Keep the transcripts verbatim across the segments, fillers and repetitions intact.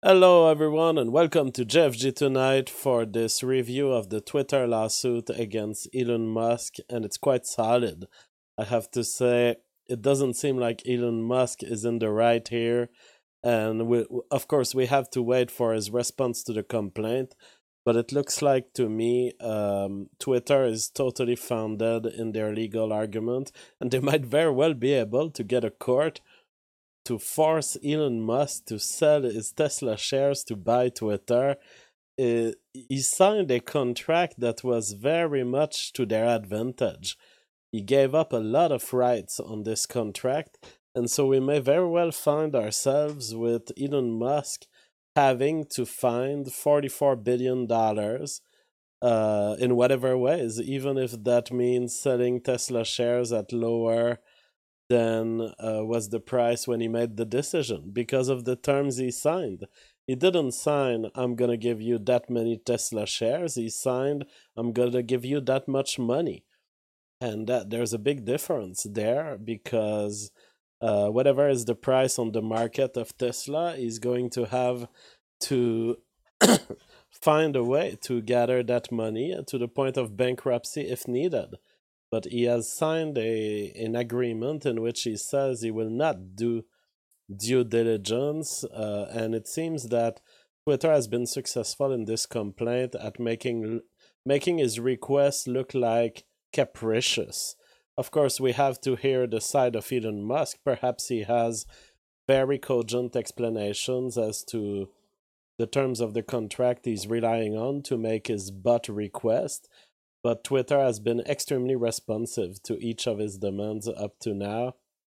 Hello, everyone, and welcome to J F G Tonight for this review of the Twitter lawsuit against Elon Musk, and it's quite solid. I have to say, it doesn't seem like Elon Musk is in the right here, and we, of course, we have to wait for his response to the complaint. But it looks like to me, um, Twitter is totally founded in their legal argument, and they might very well be able to get a court to force Elon Musk to sell his Tesla shares to buy Twitter. Uh, he signed a contract that was very much to their advantage. He gave up a lot of rights on this contract, and so we may very well find ourselves with Elon Musk having to find forty-four billion dollars uh, in whatever ways, even if that means selling Tesla shares at lower than uh, was the price when he made the decision because of the terms he signed. He didn't sign, I'm going to give you that many Tesla shares. He signed, I'm going to give you that much money. And that there's a big difference there because uh, whatever is the price on the market of Tesla, he's going to have to find a way to gather that money to the point of bankruptcy if needed. But he has signed a an agreement in which he says he will not do due diligence, uh, and it seems that Twitter has been successful in this complaint at making making his request look like capricious. Of course, we have to hear the side of Elon Musk. Perhaps he has very cogent explanations as to the terms of the contract he's relying on to make his but request, but Twitter has been extremely responsive to each of his demands up to now.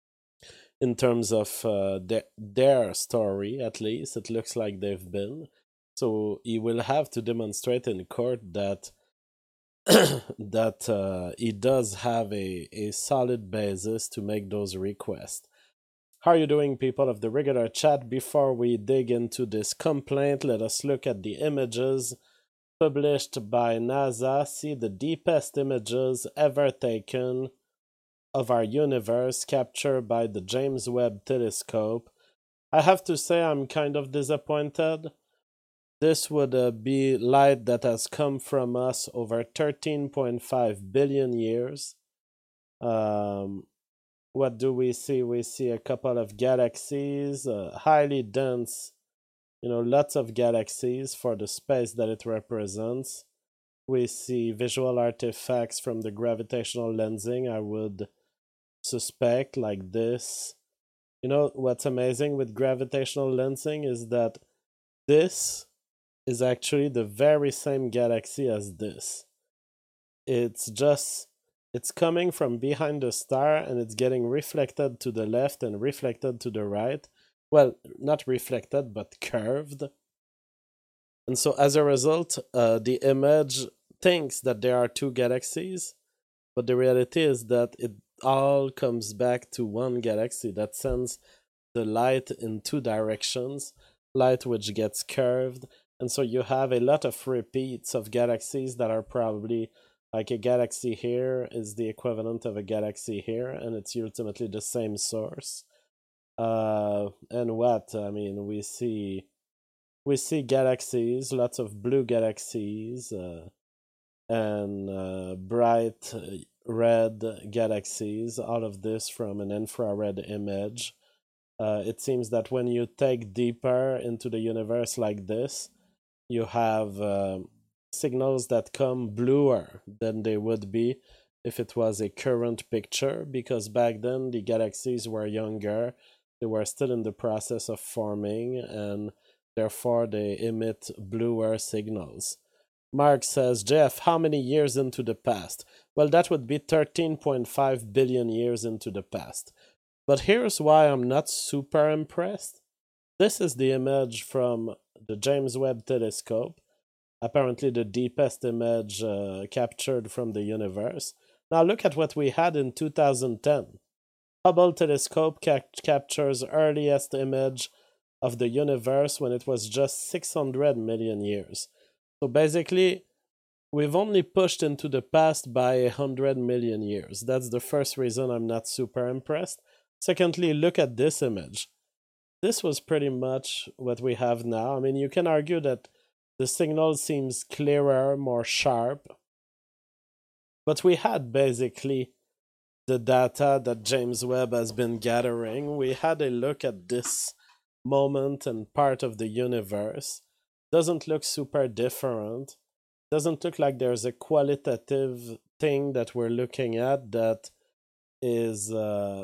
In terms of uh, their, their story, at least, it looks like they've been. So he will have to demonstrate in court that that uh, he does have a, a solid basis to make those requests. How are you doing, people of the regular chat? Before we dig into this complaint, let us look at the images published by NASA. See the deepest images ever taken of our universe captured by the James Webb Telescope. I have to say I'm kind of disappointed. This would uh, be light that has come from us over thirteen point five billion years. Um, what do we see? We see a couple of galaxies, uh, highly dense, you know, lots of galaxies for the space that it represents. We see visual artifacts from the gravitational lensing, I would suspect, like this. You know, what's amazing with gravitational lensing is that this is actually the very same galaxy as this. It's just, it's coming from behind the star and it's getting reflected to the left and reflected to the right. Well, not reflected, but curved. And so as a result, uh, the image thinks that there are two galaxies, but the reality is that it all comes back to one galaxy that sends the light in two directions, light which gets curved. And so you have a lot of repeats of galaxies that are probably like a galaxy here is the equivalent of a galaxy here, and it's ultimately the same source. Uh, and what? I mean, we see we see galaxies, lots of blue galaxies, uh, and uh, bright uh, red galaxies, all of this from an infrared image. Uh, it seems that when you take deeper into the universe like this, you have uh, signals that come bluer than they would be if it was a current picture, because back then the galaxies were younger, they were still in the process of forming, and therefore they emit bluer signals. Mark says, Jeff, how many years into the past? Well, that would be thirteen point five billion years into the past. But here's why I'm not super impressed. This is the image from the James Webb Telescope, apparently the deepest image uh, captured from the universe. Now look at what we had in two thousand ten. Hubble telescope ca- captures earliest image of the universe when it was just six hundred million years. So basically, we've only pushed into the past by one hundred million years. That's the first reason I'm not super impressed. Secondly, look at this image. this was pretty much what we have now. I mean, you can argue that the signal seems clearer, more sharp, but we had basically the data that James Webb has been gathering. We had a look at this moment and part of the universe. Doesn't look super different. Doesn't look like there's a qualitative thing that we're looking at that is uh,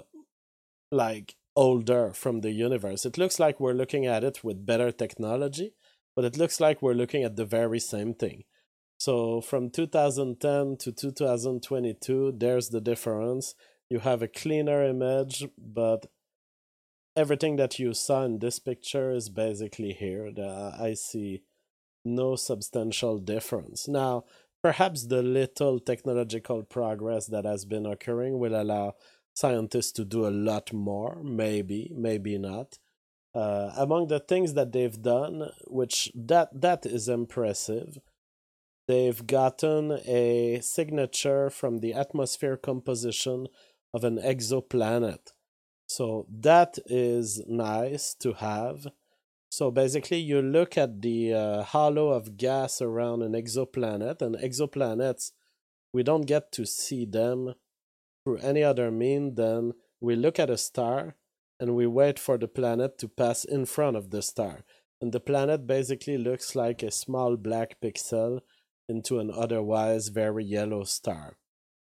like older from the universe. It looks like we're looking at it with better technology, but it looks like we're looking at the very same thing. So from two thousand ten to two thousand twenty-two, there's the difference. You have a cleaner image, but everything that you saw in this picture is basically here. The, I see no substantial difference. Now, perhaps the little technological progress that has been occurring will allow scientists to do a lot more, maybe, maybe not. Uh, among the things that they've done, which that that is impressive, they've gotten a signature from the atmosphere composition of an exoplanet. So that is nice to have. So basically, you look at the uh, halo of gas around an exoplanet, and exoplanets, we don't get to see them through any other mean than we look at a star and we wait for the planet to pass in front of the star. And the planet basically looks like a small black pixel into an otherwise very yellow star.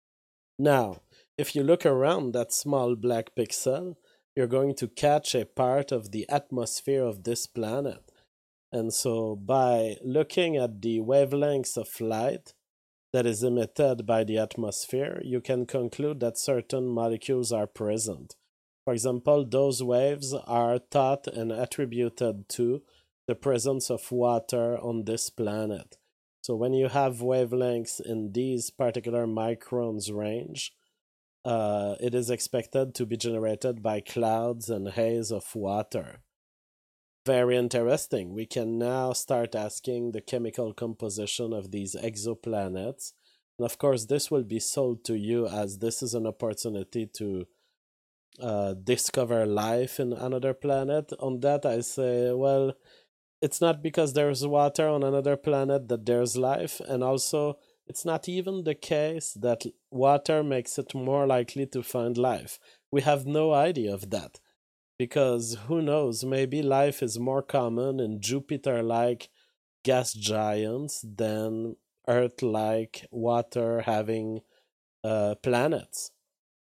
Now, if you look around that small black pixel, you're going to catch a part of the atmosphere of this planet. And so by looking at the wavelengths of light that is emitted by the atmosphere, you can conclude that certain molecules are present. For example, those waves are thought and attributed to the presence of water on this planet. So when you have wavelengths in these particular microns range, uh, it is expected to be generated by clouds and haze of water. Very interesting. We can now start asking the chemical composition of these exoplanets. And of course, this will be sold to you as this is an opportunity to uh, discover life in another planet. On that, I say, well, it's not because there's water on another planet that there's life. And also, it's not even the case that water makes it more likely to find life. We have no idea of that. Because who knows, maybe life is more common in Jupiter like gas giants than Earth like water having uh, planets.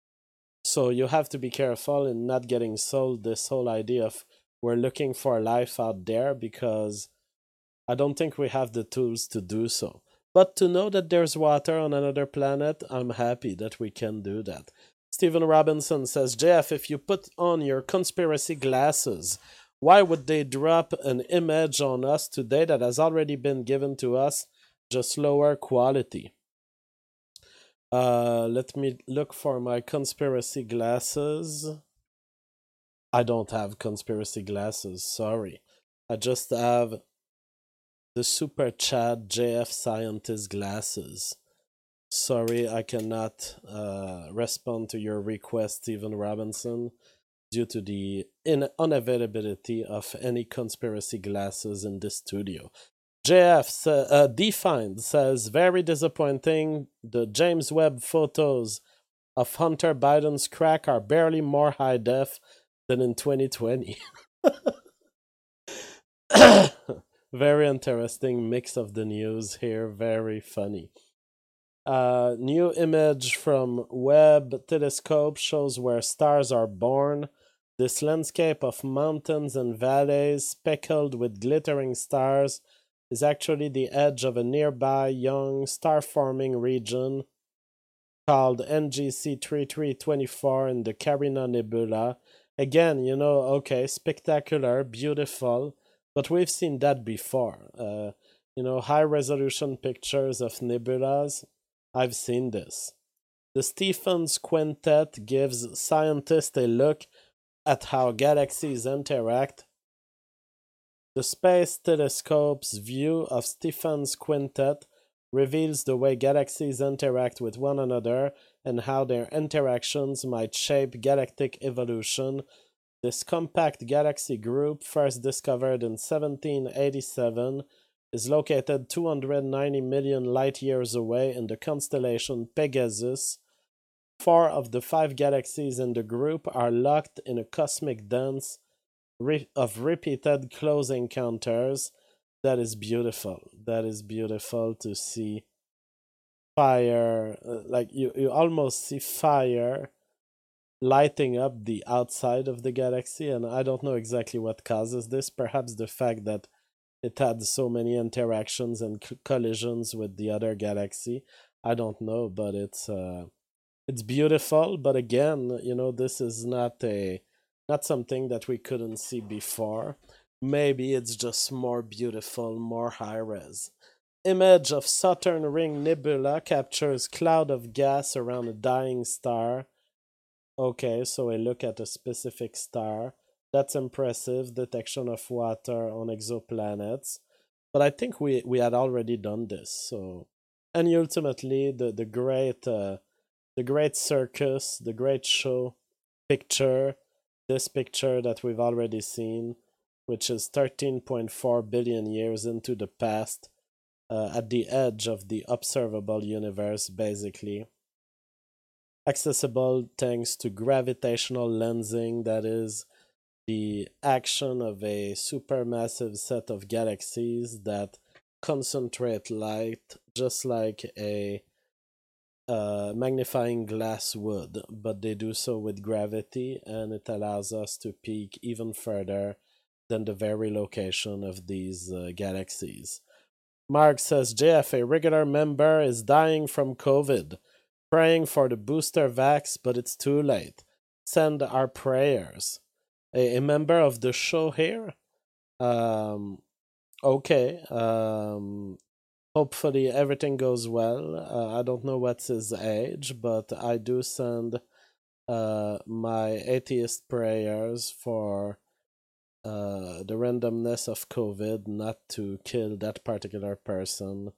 So you have to be careful in not getting sold this whole idea of we're looking for life out there, because I don't think we have the tools to do so. But to know that there's water on another planet, I'm happy that we can do that. Stephen Robinson says, J F, if you put on your conspiracy glasses, why would they drop an image on us today that has already been given to us, just lower quality? Uh, let me look for my conspiracy glasses. I don't have conspiracy glasses, sorry. I just have the Super Chat J F Scientist glasses. Sorry, I cannot uh, respond to your request, Stephen Robinson, due to the in- unavailability of any conspiracy glasses in this studio. J F sa- uh, Defined says, very disappointing. The James Webb photos of Hunter Biden's crack are barely more high def than in twenty twenty. Very interesting mix of the news here. Very funny. Uh, new image from Webb telescope shows where stars are born. This landscape of mountains and valleys speckled with glittering stars is actually the edge of a nearby young star-forming region called N G C thirty-three twenty-four in the Carina Nebula. Again, you know, okay, spectacular, beautiful, but we've seen that before. Uh, you know, high-resolution pictures of nebulas. I've seen this. The Stephens Quintet gives scientists a look at how galaxies interact. The Space Telescope's view of Stephens Quintet reveals the way galaxies interact with one another and how their interactions might shape galactic evolution This compact galaxy group, first discovered in seventeen eighty-seven, is located two hundred ninety million light years away in the constellation Pegasus. Four of the five galaxies in the group are locked in a cosmic dance re- of repeated close encounters. That is beautiful. That is beautiful to see fire. Uh, like you, you almost see fire lighting up the outside of the galaxy, and I don't know exactly what causes this. Perhaps the fact that it had so many interactions and c- collisions with the other galaxy. I don't know, but it's uh, it's beautiful. But again, you know, this is not a not something that we couldn't see before. Maybe it's just more beautiful, more high res. Image of Saturn Ring Nebula captures cloud of gas around a dying star. Okay, so a look at a specific star. That's impressive. Detection of water on exoplanets. But I think we, we had already done this. So, and ultimately, the the great uh, the great circus, the great show picture, this picture that we've already seen, which is thirteen point four billion years into the past, uh, at the edge of the observable universe, basically accessible thanks to gravitational lensing, that is, the action of a supermassive set of galaxies that concentrate light just like a uh, magnifying glass would, but they do so with gravity, and it allows us to peek even further than the very location of these uh, galaxies. Mark says J F, a regular member, is dying from COVID. Praying for the booster vax, but it's too late. Send our prayers. A, a member of the show here? Um, okay. Um, hopefully everything goes well. Uh, I don't know what's his age, but I do send uh, my atheist prayers for uh, the randomness of COVID not to kill that particular person.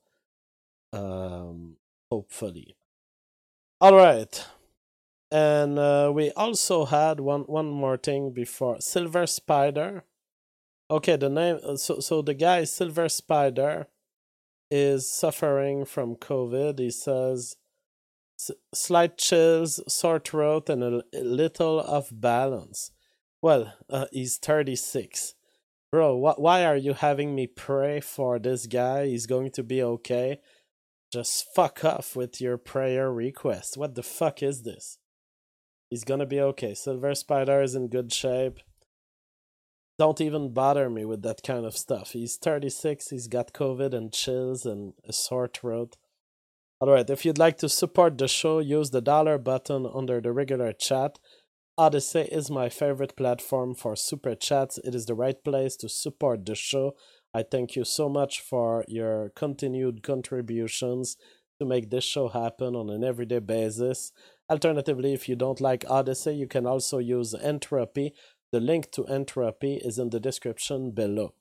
Um, hopefully. All right. And uh, we also had one one more thing before Silver Spider. Okay, the name. uh, So so the guy Silver Spider is suffering from COVID. He says S- slight chills, sore throat, and a, a little off balance. Well, uh, he's thirty-six. Bro, wh- why are you having me pray for this guy? He's going to be okay. Just fuck off with your prayer request. What the fuck is this? He's gonna be okay. Silver Spider is in good shape. Don't even bother me with that kind of stuff. He's thirty-six, he's got COVID and chills and a sore throat. Alright, if you'd like to support the show, use the dollar button under the regular chat. Odyssey is my favorite platform for super chats. It is the right place to support the show. I thank you so much for your continued contributions to make this show happen on an everyday basis. Alternatively, if you don't like Odyssey, you can also use Entropy. The link to Entropy is in the description below.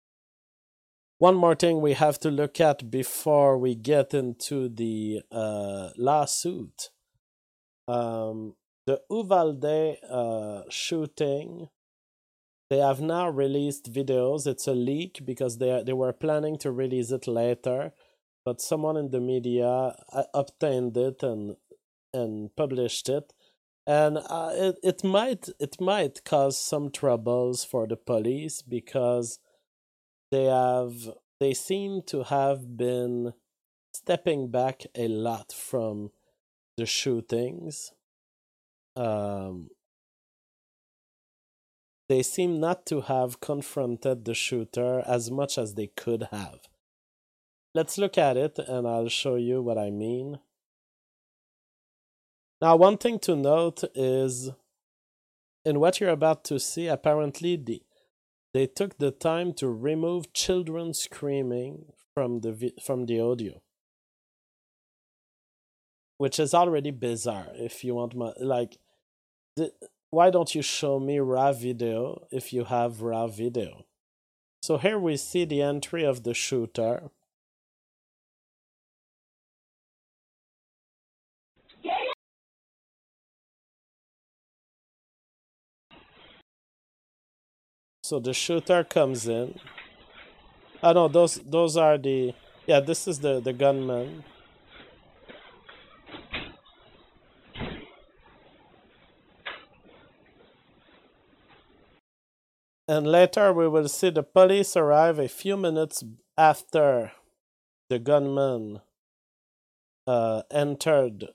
One more thing we have to look at before we get into the uh, lawsuit. Um, the Uvalde uh, shooting, they have now released videos. It's a leak because they they were planning to release it later, but someone in the media uh, obtained it and and published it, and uh, it it might it might cause some troubles for the police because they have they seem to have been stepping back a lot from the shootings. Um, they seem not to have confronted the shooter as much as they could have. Let's look at it and I'll show you what I mean. Now, one thing to note is in what you're about to see, apparently the, they took the time to remove children screaming from the vi- from the audio, which is already bizarre. If you want my like, the, why don't you show me raw video if you have raw video? So here we see the entry of the shooter. So the shooter comes in. Oh no, those those are the yeah. This is the the gunman. And later we will see the police arrive a few minutes after the gunman uh, entered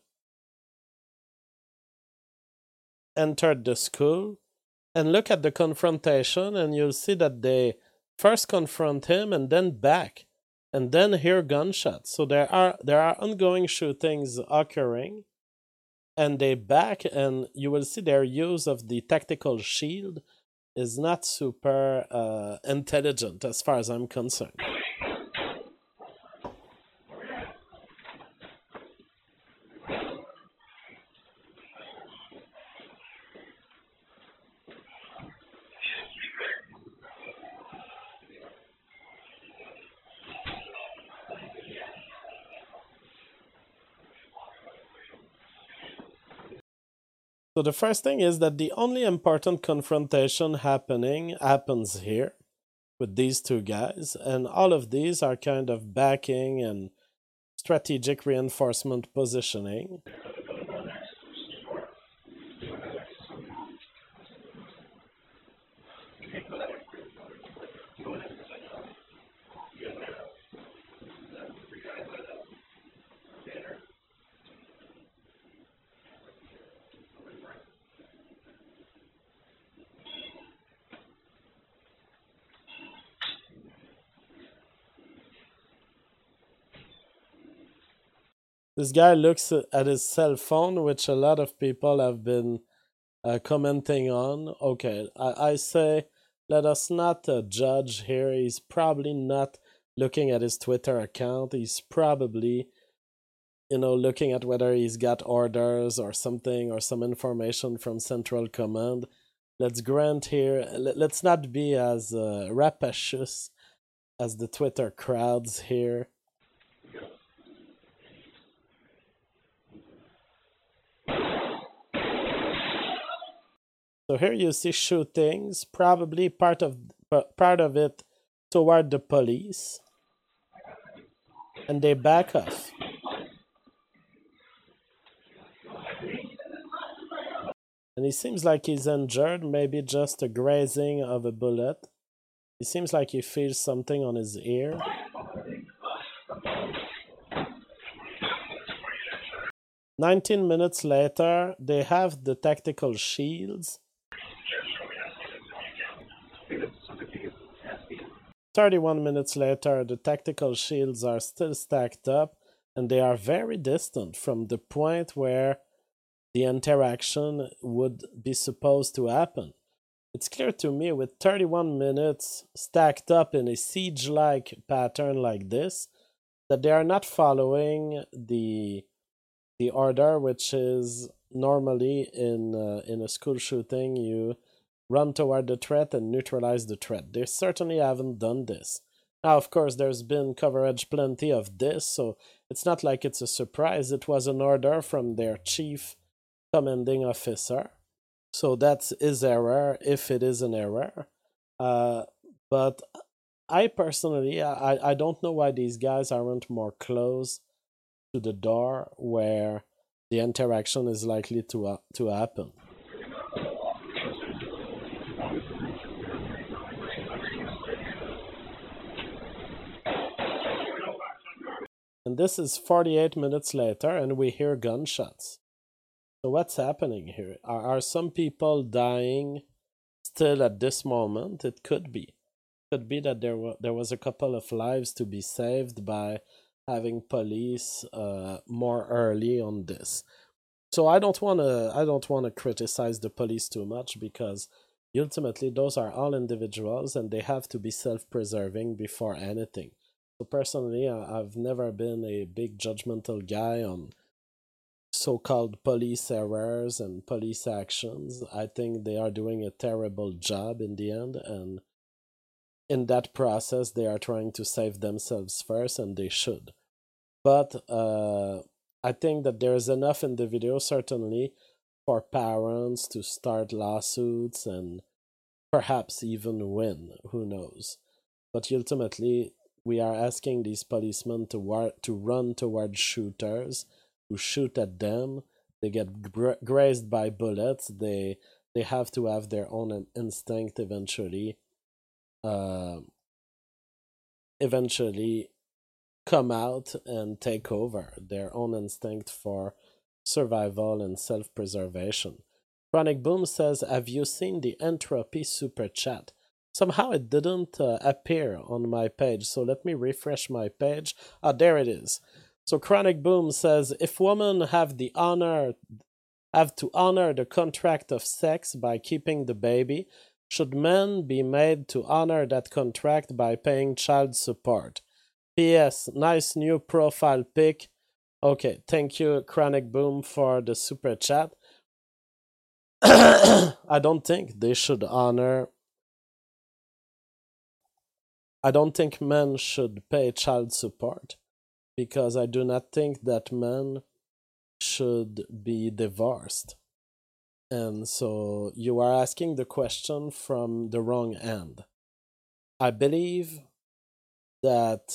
entered the school. And look at the confrontation, and you'll see that they first confront him and then back, and then hear gunshots. So there are there are ongoing shootings occurring, and they back, and you will see their use of the tactical shield is not super uh, intelligent as far as I'm concerned. So the first thing is that the only important confrontation happening happens here with these two guys, and all of these are kind of backing and strategic reinforcement positioning. This guy looks at his cell phone, which a lot of people have been uh, commenting on. Okay, I, I say let us not uh, judge here. He's probably not looking at his Twitter account. He's probably, you know, looking at whether he's got orders or something or some information from Central Command. Let's grant here, let's not be as uh, rapacious as the Twitter crowds here. So here you see shootings, probably part of part of it toward the police, and they back off. And he seems like he's injured, maybe just a grazing of a bullet. He seems like he feels something on his ear. Nineteen minutes later, they have the tactical shields. thirty-one minutes later, the tactical shields are still stacked up, and they are very distant from the point where the interaction would be supposed to happen. It's clear to me with thirty-one minutes stacked up in a siege-like pattern like this that they are not following the the order, which is normally in uh, in a school shooting you run toward the threat and neutralize the threat. They certainly haven't done this. Now, of course, there's been coverage plenty of this, so it's not like it's a surprise. It was an order from their chief commanding officer. So that's his error, if it is an error. Uh, but I personally, I, I don't know why these guys aren't more close to the door where the interaction is likely to uh, to happen. And this is forty-eight minutes later, and we hear gunshots. So what's happening here? Are, are some people dying still at this moment? It could be. It could be that there were there was a couple of lives to be saved by having police uh, more early on this. So I don't want to I don't want to criticize the police too much because ultimately those are all individuals and they have to be self-preserving before anything. So personally, I've never been a big judgmental guy on so-called police errors and police actions. I think they are doing a terrible job in the end, and in that process they are trying to save themselves first, and they should. But uh, I think that there is enough in the video, certainly, for parents to start lawsuits and perhaps even win, who knows. But ultimately, we are asking these policemen to war- to run towards shooters who shoot at them. They get gra- grazed by bullets. They they have to have their own instinct eventually. Uh, eventually come out and take over their own instinct for survival and self-preservation. Chronic Boom says, "Have you seen the entropy super chat?" Somehow it didn't uh, appear on my page, so let me refresh my page. Ah, there it is. So Chronic Boom says, "If women have the honor have to honor the contract of sex by keeping the baby, should men be made to honor that contract by paying child support? P S. Nice new profile pic." Okay, thank you, Chronic Boom, for the super chat. I don't think they should honor. I don't think men should pay child support because I do not think that men should be divorced. And so you are asking the question from the wrong end. I believe that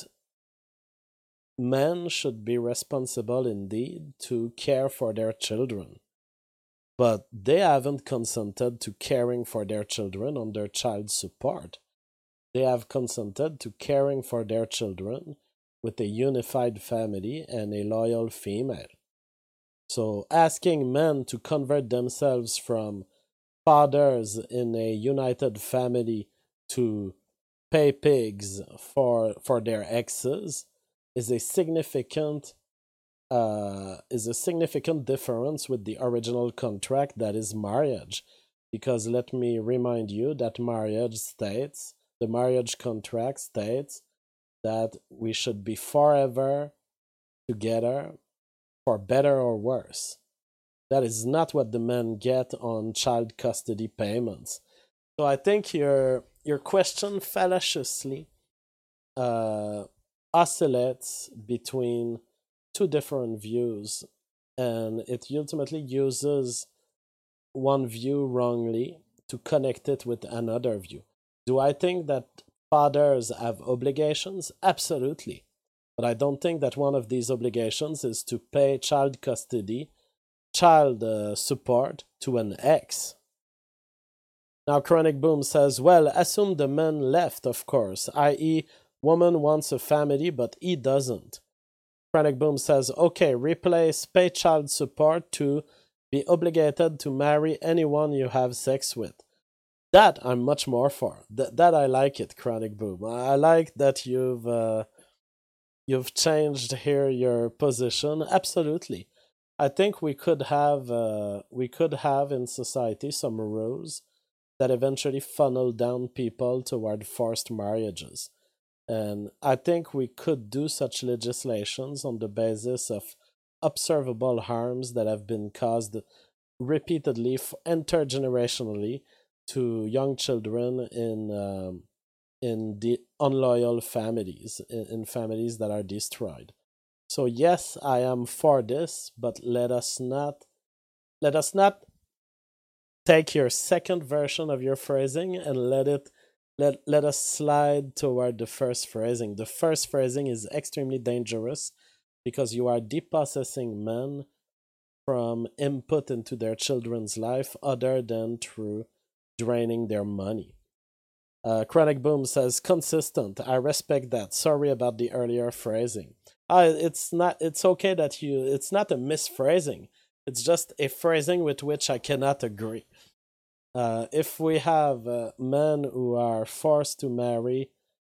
men should be responsible indeed to care for their children, but they haven't consented to caring for their children on their child support. They have consented to caring for their children with a unified family and a loyal female. So asking men to convert themselves from fathers in a united family to pay pigs for for their exes is a significant uh, is a significant difference with the original contract that is marriage. Because let me remind you that marriage states, the marriage contract states that we should be forever together for better or worse. That is not what the men get on child custody payments. So I think your your question fallaciously uh, oscillates between two different views, and it ultimately uses one view wrongly to connect it with another view. Do I think that fathers have obligations? Absolutely. But I don't think that one of these obligations is to pay child custody, child uh, support to an ex. Now, Chronic Boom says, well, assume the man left, of course, that is, woman wants a family, but he doesn't. Chronic Boom says, okay, replace pay child support to be obligated to marry anyone you have sex with. That I'm much more for. Th- that I like it, Chronic Boom. I like that you've uh, you've changed here your position. Absolutely. I think we could have uh, we could have in society some rules that eventually funnel down people toward forced marriages. And I think we could do such legislations on the basis of observable harms that have been caused repeatedly, intergenerationally, to young children in um, in the unloyal families, in, in families that are destroyed. So yes, I am for this, but let us not let us not take your second version of your phrasing and let it let let us slide toward the first phrasing. The first phrasing is extremely dangerous because you are depossessing men from input into their children's life other than through draining their money. Uh, Chronic Boom says consistent. I respect that. Sorry about the earlier phrasing. Uh, it's not. It's okay that you. It's not a misphrasing. It's just a phrasing with which I cannot agree. Uh, if we have uh, men who are forced to marry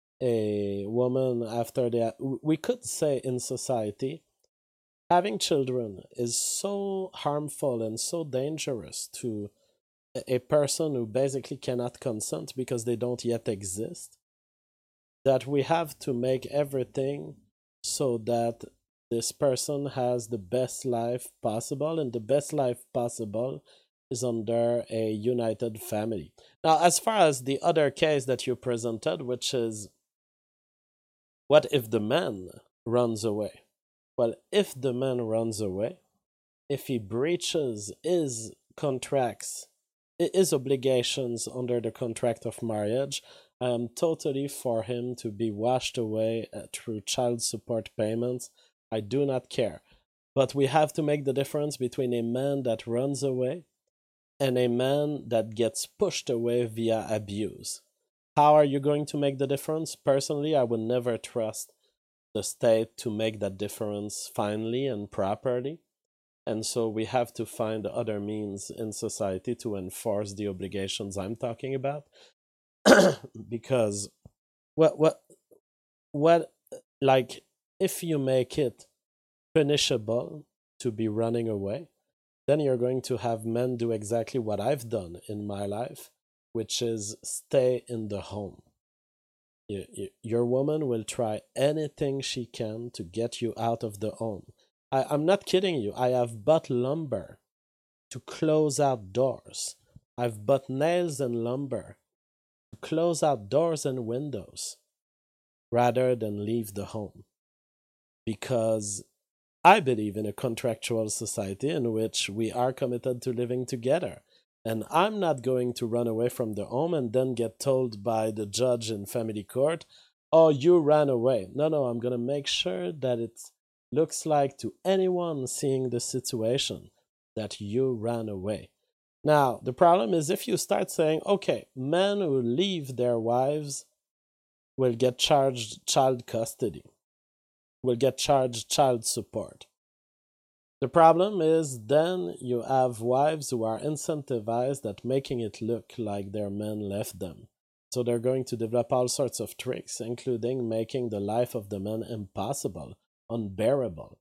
a woman after they, are, we could say in society, having children is so harmful and so dangerous to a person who basically cannot consent because they don't yet exist, that we have to make everything so that this person has the best life possible, and the best life possible is under a united family. Now, as far as the other case that you presented, which is what if the man runs away? Well, if the man runs away, if he breaches his contracts his obligations under the contract of marriage. I am totally for him to be washed away uh, through child support payments. I do not care. But we have to make the difference between a man that runs away and a man that gets pushed away via abuse. How are you going to make the difference? Personally, I would never trust the state to make that difference finally and properly. And so we have to find other means in society to enforce the obligations I'm talking about. Because what what what like if you make it punishable to be running away, then you're going to have men do exactly what I've done in my life, which is stay in the home. You, you, your woman will try anything she can to get you out of the home. I, I'm not kidding you. I have bought lumber to close out doors. I've bought nails and lumber to close out doors and windows rather than leave the home. Because I believe in a contractual society in which we are committed to living together. And I'm not going to run away from the home and then get told by the judge in family court, oh, you ran away. No, no, I'm going to make sure that it looks like to anyone seeing the situation that you ran away. Now, the problem is if you start saying, okay, men who leave their wives will get charged child custody, will get charged child support. The problem is then you have wives who are incentivized at making it look like their men left them. So they're going to develop all sorts of tricks, including making the life of the man impossible, unbearable.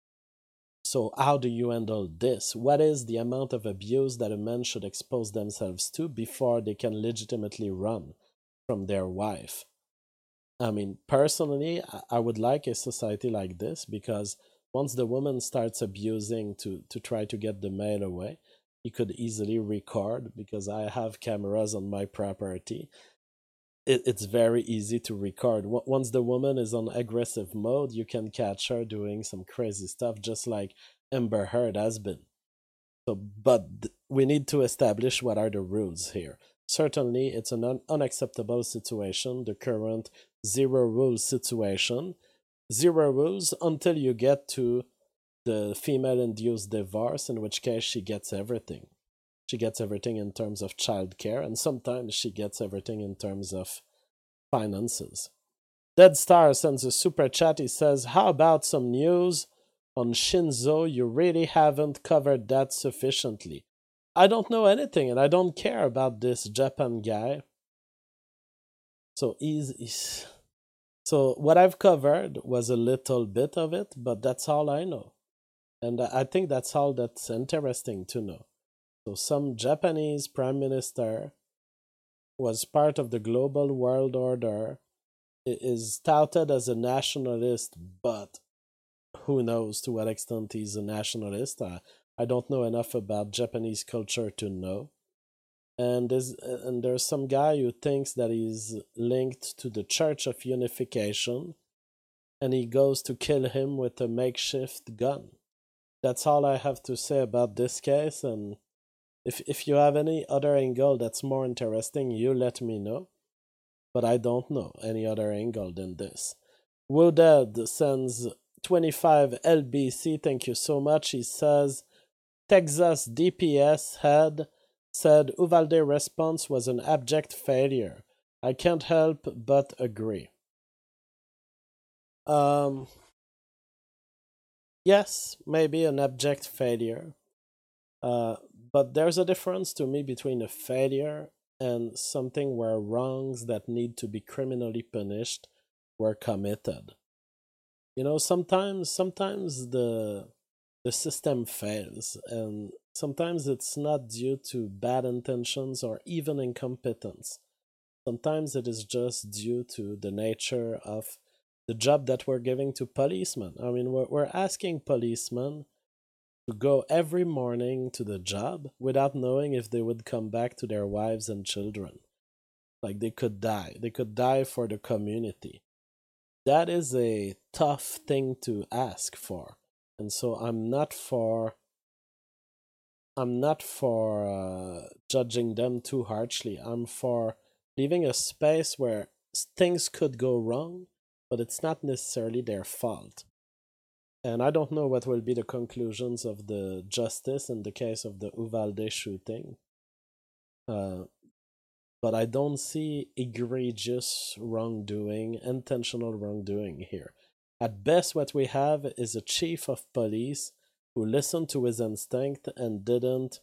So, how do you handle this? What is the amount of abuse that a man should expose themselves to before they can legitimately run from their wife? I mean, personally, I would like a society like this because once the woman starts abusing to, to try to get the male away, he could easily record because I have cameras on my property. It, it's very easy to record. Once the woman is on aggressive mode, you can catch her doing some crazy stuff, just like Amber Heard has been. So, but we need to establish what are the rules here. Certainly, it's an un- unacceptable situation, the current zero rules situation. Zero rules until you get to the female induced divorce, in which case she gets everything. She gets everything in terms of childcare, and sometimes she gets everything in terms of finances. Dead Star sends a super chat. He says, how about some news on Shinzo? You really haven't covered that sufficiently. I don't know anything, and I don't care about this Japan guy. So he's, he's so what I've covered was a little bit of it, but that's all I know. And I think that's all that's interesting to know. So some Japanese prime minister was part of the global world order, is touted as a nationalist, but who knows to what extent he's a nationalist. I, I don't know enough about Japanese culture to know. And there's, and there's some guy who thinks that he's linked to the Church of Unification, and he goes to kill him with a makeshift gun. That's all I have to say about this case, and if if you have any other angle that's more interesting, you let me know. But I don't know any other angle than this. Wooded sends twenty-five L B C, thank you so much. He says, Texas D P S head said Uvalde response was an abject failure. I can't help but agree. Um, yes, maybe an abject failure. Uh, but there's a difference to me between a failure and something where wrongs that need to be criminally punished were committed. You know, sometimes sometimes the the system fails, and sometimes it's not due to bad intentions or even incompetence. Sometimes it is just due to the nature of the job that we're giving to policemen. I mean, we're, we're asking policemen to go every morning to the job without knowing if they would come back to their wives and children. Like they could die. They could die for the community. That is a tough thing to ask for. And so I'm not for I'm not for uh, judging them too harshly. I'm for leaving a space where things could go wrong, but it's not necessarily their fault. And I don't know what will be the conclusions of the justice in the case of the Uvalde shooting. Uh, but I don't see egregious wrongdoing, intentional wrongdoing here. At best, what we have is a chief of police who listened to his instinct and didn't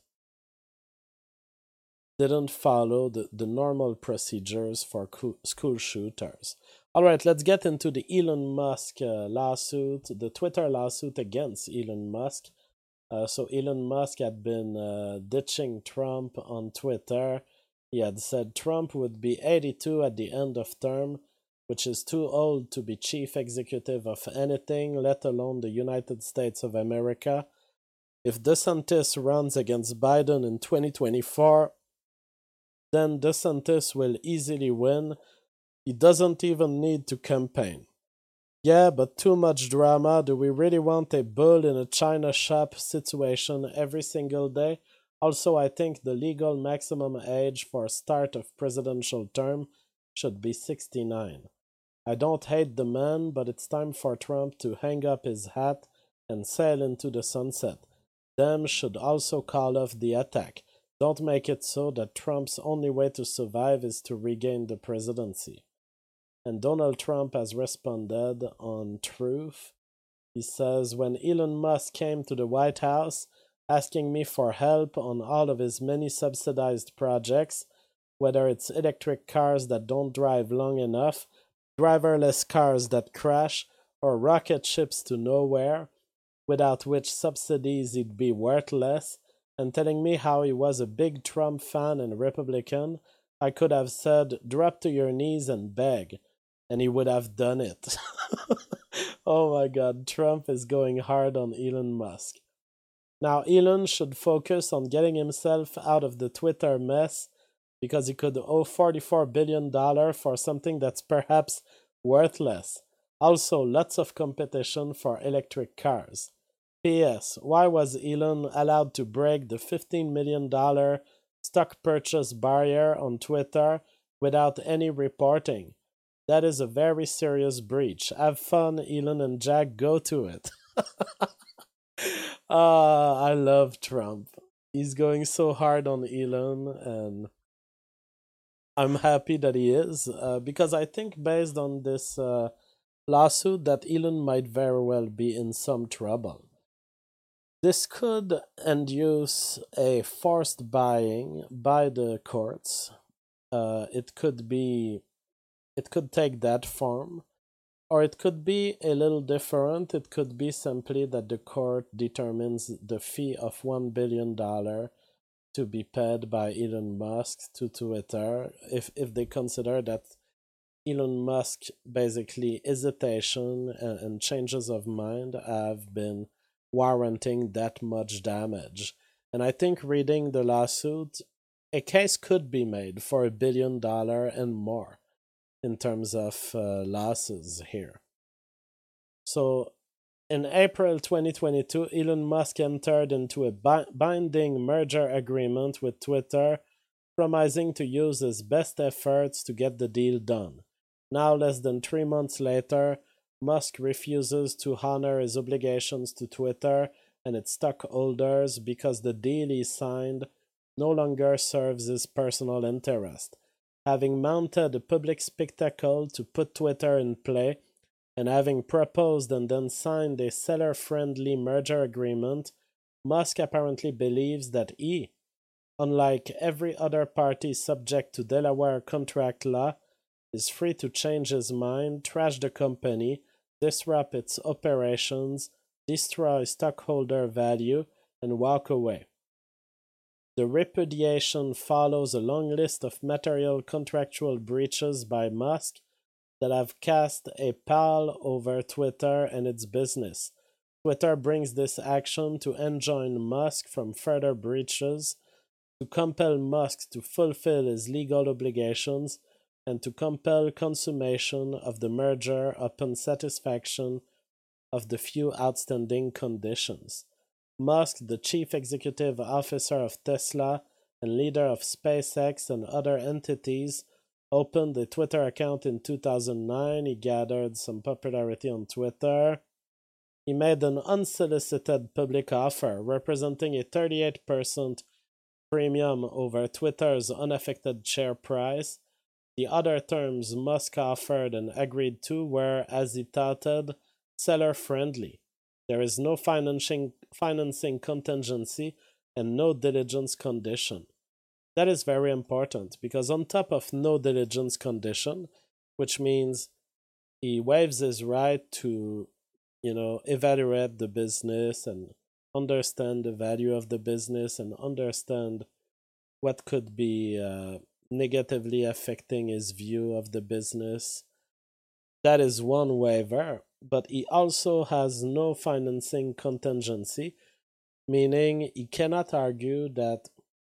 didn't follow the, the normal procedures for co- school shooters. All right, let's get into the Elon Musk uh, lawsuit, the Twitter lawsuit against Elon Musk. Uh, so Elon Musk had been uh, ditching Trump on Twitter. He had said Trump would be eighty-two at the end of term, which is too old to be chief executive of anything, let alone the United States of America. If DeSantis runs against Biden in twenty twenty-four, then DeSantis will easily win. He doesn't even need to campaign. Yeah, but too much drama. Do we really want a bull in a china shop situation every single day? Also, I think the legal maximum age for start of presidential term should be sixty-nine. I don't hate the man, but it's time for Trump to hang up his hat and sail into the sunset. Them should also call off the attack. Don't make it so that Trump's only way to survive is to regain the presidency. And Donald Trump has responded on Truth. He says, when Elon Musk came to the White House asking me for help on all of his many subsidized projects, whether it's electric cars that don't drive long enough, driverless cars that crash, or rocket ships to nowhere, without which subsidies he'd be worthless, and telling me how he was a big Trump fan and Republican, I could have said, drop to your knees and beg, and he would have done it. Oh my god, Trump is going hard on Elon Musk. Now, Elon should focus on getting himself out of the Twitter mess because he could owe forty-four billion dollars for something that's perhaps worthless. Also, lots of competition for electric cars. P S. Why was Elon allowed to break the fifteen million dollars stock purchase barrier on Twitter without any reporting? That is a very serious breach. Have fun, Elon and Jack, go to it. Ah, I love Trump. He's going so hard on Elon, and I'm happy that he is, uh, because I think based on this uh, lawsuit that Elon might very well be in some trouble. This could induce a forced buying by the courts. Uh, it could be, it could take that form, or it could be a little different. It could be simply that the court determines the fee of one billion dollars to be paid by Elon Musk to Twitter if, if they consider that Elon Musk basically hesitation and, and changes of mind have been warranting that much damage. And I think reading the lawsuit, a case could be made for a billion dollar and more in terms of uh, losses here. So in April twenty twenty-two, Elon Musk entered into a bi- binding merger agreement with Twitter, promising to use his best efforts to get the deal done. Now, less than three months later, Musk refuses to honor his obligations to Twitter and its stockholders because the deal he signed no longer serves his personal interest. Having mounted a public spectacle to put Twitter in play, and having proposed and then signed a seller-friendly merger agreement, Musk apparently believes that he, unlike every other party subject to Delaware contract law, is free to change his mind, trash the company, disrupt its operations, destroy stockholder value, and walk away. The repudiation follows a long list of material contractual breaches by Musk that have cast a pall over Twitter and its business. Twitter brings this action to enjoin Musk from further breaches, to compel Musk to fulfill his legal obligations, and to compel consummation of the merger upon satisfaction of the few outstanding conditions. Musk, the chief executive officer of Tesla and leader of SpaceX and other entities, opened a Twitter account in two thousand nine. He gathered some popularity on Twitter. He made an unsolicited public offer representing a thirty-eight percent premium over Twitter's unaffected share price. The other terms Musk offered and agreed to were, as he touted, seller-friendly. There is no financing, financing contingency and no diligence condition. That is very important because on top of no diligence condition, which means he waives his right to, you know, evaluate the business and understand the value of the business and understand what could be uh, negatively affecting his view of the business. That is one waiver, but he also has no financing contingency, meaning he cannot argue that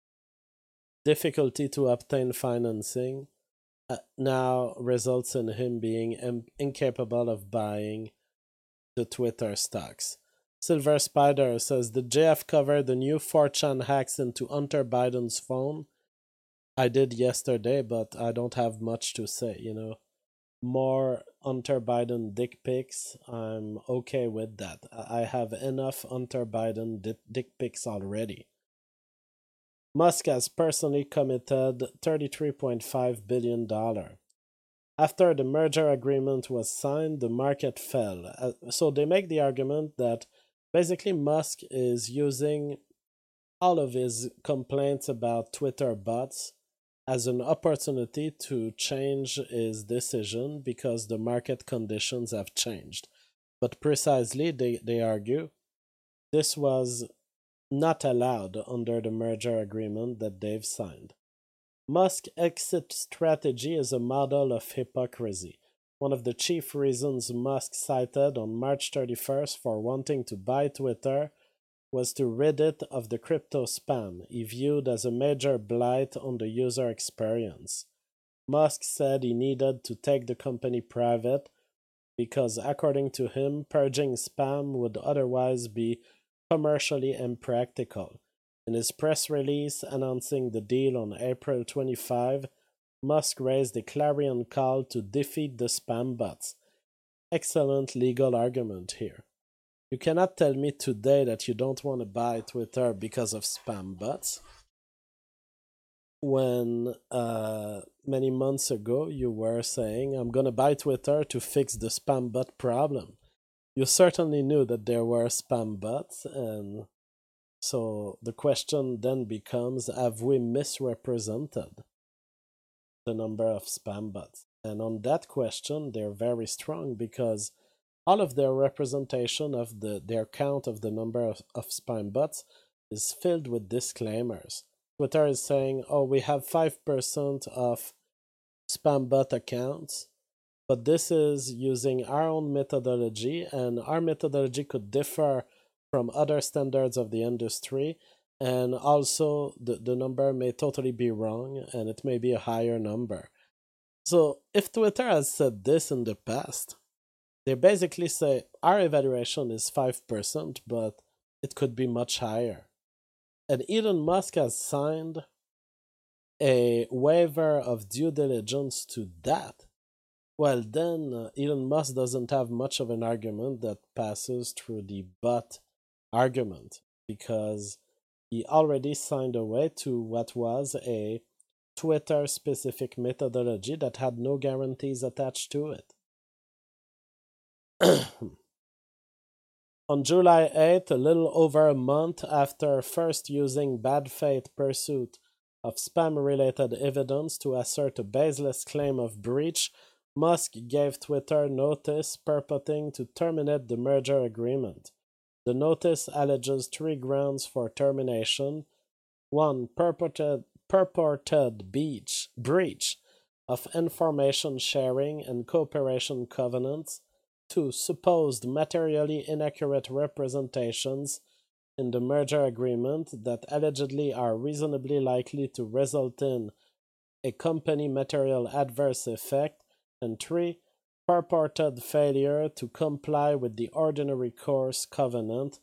difficulty to obtain financing uh, now results in him being im- incapable of buying the Twitter stocks. Silver Spider says, did J F cover the new four chan hacks into Hunter Biden's phone? I did yesterday, but I don't have much to say, you know. More Hunter Biden dick pics, I'm okay with that. I have enough Hunter Biden di- dick pics already. Musk has personally committed thirty-three point five billion dollars. After the merger agreement was signed, the market fell. Uh, so they make the argument that basically Musk is using all of his complaints about Twitter bots as an opportunity to change his decision because the market conditions have changed. But precisely, they, they argue, this was not allowed under the merger agreement that they've signed. Musk's exit strategy is a model of hypocrisy. One of the chief reasons Musk cited on March thirty-first for wanting to buy Twitter was to rid it of the crypto spam he viewed as a major blight on the user experience. Musk said he needed to take the company private because, according to him, purging spam would otherwise be commercially impractical. In his press release announcing the deal on April twenty-fifth, Musk raised a clarion call to defeat the spam bots. Excellent legal argument here. You cannot tell me today that you don't want to buy Twitter because of spam bots when uh, many months ago you were saying, I'm going to buy Twitter to fix the spam bot problem. You certainly knew that there were spam bots, and so the question then becomes, have we misrepresented the number of spam bots? And on that question, they're very strong because all of their representation of the their count of the number of, of spam bots is filled with disclaimers. Twitter is saying, oh, we have five percent of spam bot accounts, but this is using our own methodology, and our methodology could differ from other standards of the industry, and also the, the number may totally be wrong, and it may be a higher number. So if Twitter has said this in the past, they basically say our evaluation is five percent, but it could be much higher. And Elon Musk has signed a waiver of due diligence to that. Well, then uh, Elon Musk doesn't have much of an argument that passes through the but argument because he already signed away to what was a Twitter specific methodology that had no guarantees attached to it. On July eighth, a little over a month after first using bad faith pursuit of spam-related evidence to assert a baseless claim of breach, Musk gave Twitter notice purporting to terminate the merger agreement. The notice alleges three grounds for termination. One, purported, purported beach, breach of information sharing and cooperation covenants. Two, supposed materially inaccurate representations in the merger agreement that allegedly are reasonably likely to result in a company material adverse effect. And three, purported failure to comply with the ordinary course covenant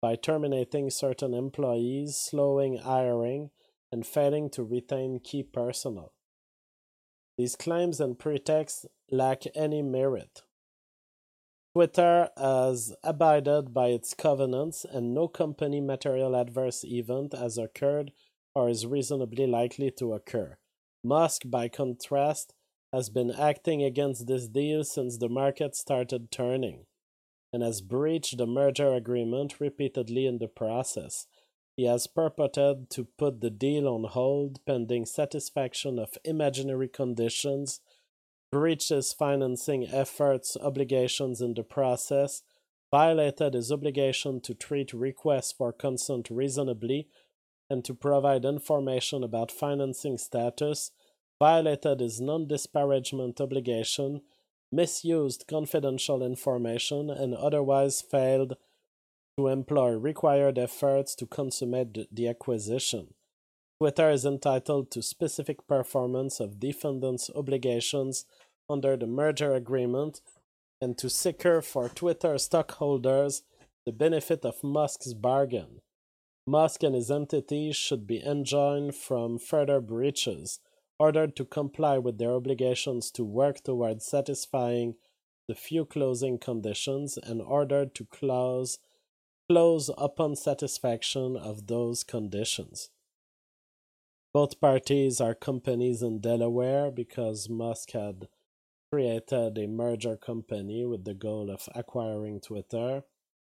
by terminating certain employees, slowing hiring, and failing to retain key personnel. These claims and pretexts lack any merit. Twitter has abided by its covenants, and no company material adverse event has occurred or is reasonably likely to occur. Musk, by contrast, has been acting against this deal since the market started turning, and has breached the merger agreement repeatedly in the process. He has purported to put the deal on hold pending satisfaction of imaginary conditions, breached his financing efforts obligations in the process, violated his obligation to treat requests for consent reasonably and to provide information about financing status, violated his non-disparagement obligation, misused confidential information, and otherwise failed to employ required efforts to consummate the acquisition. Twitter is entitled to specific performance of defendants' obligations under the merger agreement and to secure for Twitter stockholders the benefit of Musk's bargain. Musk and his entities should be enjoined from further breaches, ordered to comply with their obligations to work towards satisfying the few closing conditions, and ordered to close, close upon satisfaction of those conditions. Both parties are companies in Delaware because Musk had created a merger company with the goal of acquiring Twitter.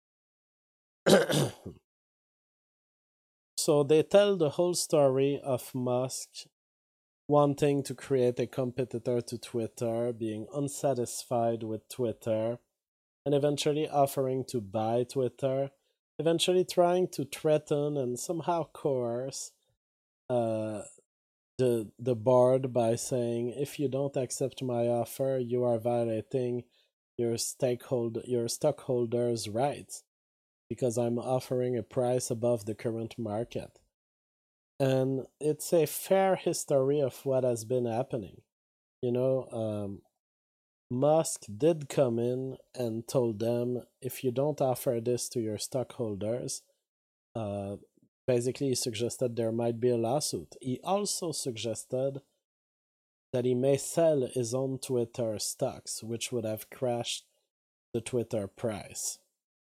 So they tell the whole story of Musk wanting to create a competitor to Twitter, being unsatisfied with Twitter, and eventually offering to buy Twitter, eventually trying to threaten and somehow coerce uh, the the board by saying, if you don't accept my offer, you are violating your stakeholder your stockholders' rights because I'm offering a price above the current market. And it's a fair history of what has been happening. You know, um, Musk did come in and told them, if you don't offer this to your stockholders, uh, basically he suggested there might be a lawsuit. He also suggested that he may sell his own Twitter stocks, which would have crashed the Twitter price.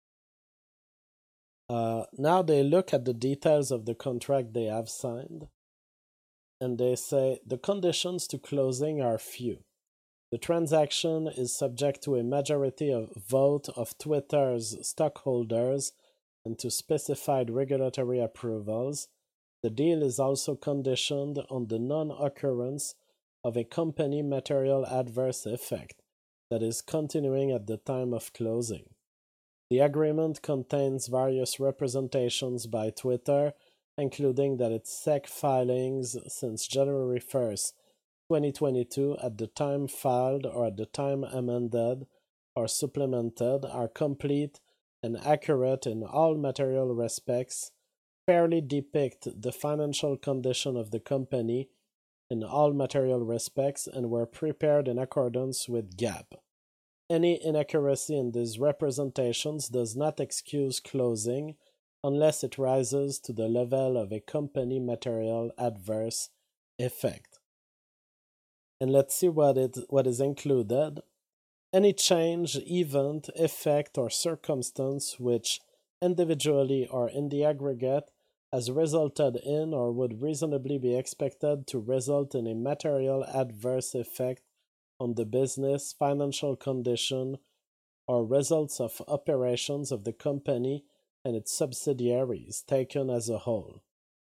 Uh, now they look at the details of the contract they have signed, and they say the conditions to closing are few. The transaction is subject to a majority of vote of Twitter's stockholders and to specified regulatory approvals. The deal is also conditioned on the non-occurrence of a company material adverse effect that is continuing at the time of closing. The agreement contains various representations by Twitter, including that its S E C filings since January first, twenty twenty-two, at the time filed or at the time amended or supplemented, are complete and accurate in all material respects, fairly depict the financial condition of the company in all material respects, and were prepared in accordance with GAAP. Any inaccuracy in these representations does not excuse closing unless it rises to the level of a company material adverse effect. And let's see what it what is included. Any change, event, effect, or circumstance which, individually or in the aggregate, has resulted in or would reasonably be expected to result in a material adverse effect on the business, financial condition, or results of operations of the company and its subsidiaries, taken as a whole.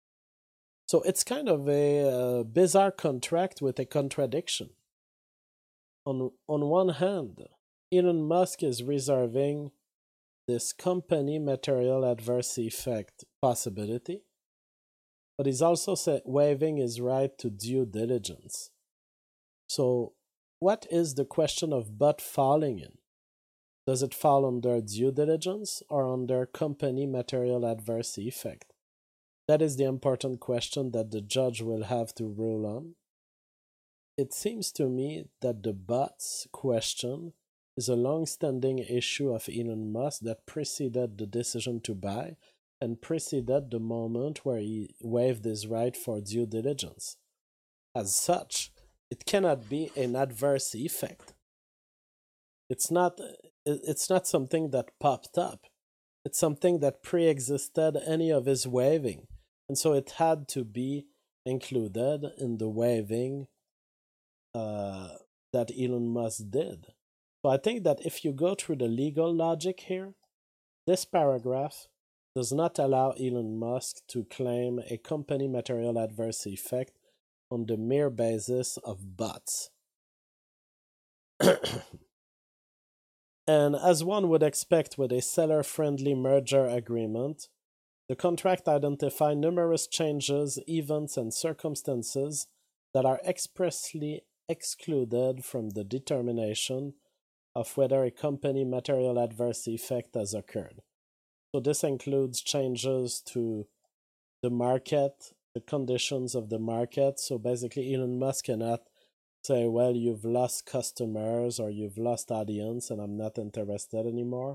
So it's kind of a uh, bizarre contract with a contradiction. On, on one hand, Elon Musk is reserving this company material adverse effect possibility, but he's also waiving his right to due diligence. So, what is the question of but falling in? Does it fall under due diligence or under company material adverse effect? That is the important question that the judge will have to rule on. It seems to me that the buts question is a long-standing issue of Elon Musk that preceded the decision to buy, and preceded the moment where he waived his right for due diligence. As such, it cannot be an adverse effect. It's not it's not something that popped up. It's something that pre-existed any of his waiving. And so it had to be included in the waiving uh, that Elon Musk did. So I think that if you go through the legal logic here, this paragraph does not allow Elon Musk to claim a company material adverse effect on the mere basis of bots. And as one would expect with a seller-friendly merger agreement, the contract identifies numerous changes, events, and circumstances that are expressly excluded from the determination of whether a company material adverse effect has occurred. So this includes changes to the market, the conditions of the market. So basically, Elon Musk cannot say, well, you've lost customers or you've lost audience and I'm not interested anymore.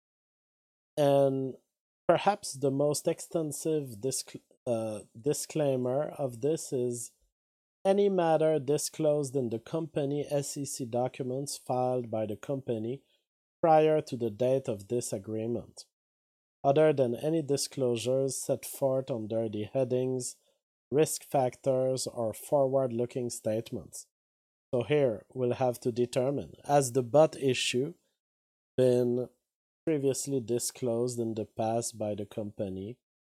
And perhaps the most extensive disc- uh, disclaimer of this is any matter disclosed in the company S E C documents filed by the company prior to the date of this agreement, other than any disclosures set forth under the headings risk factors or forward-looking statements. So here we'll have to determine, has the bot issue been previously disclosed in the past by the company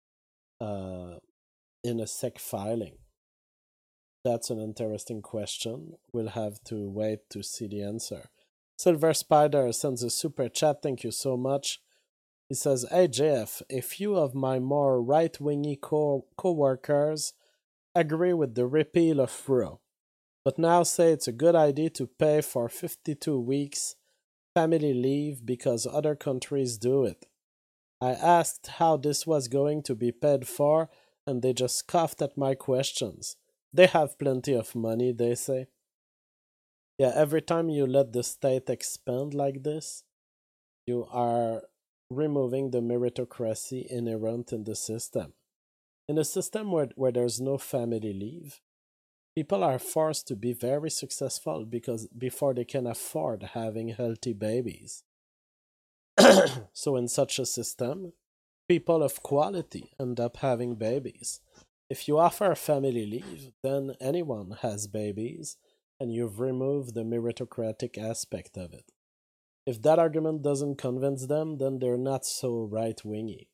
uh, in a S E C filing? That's an interesting question. We'll have to wait to see the answer. Silver Spider sends a super chat. Thank you so much. He says, hey J F, a few of my more right-wingy co- co-workers agree with the repeal of R O E, but now say it's a good idea to pay for fifty-two weeks family leave because other countries do it. I asked how this was going to be paid for, and they just scoffed at my questions. They have plenty of money, they say. Yeah, every time you let the state expand like this, you are removing the meritocracy inherent in the system. In a system where, where there's no family leave, people are forced to be very successful because before they can afford having healthy babies. So in such a system, people of quality end up having babies. If you offer family leave, then anyone has babies, and you've removed the meritocratic aspect of it. If that argument doesn't convince them, then they're not so right-wingy.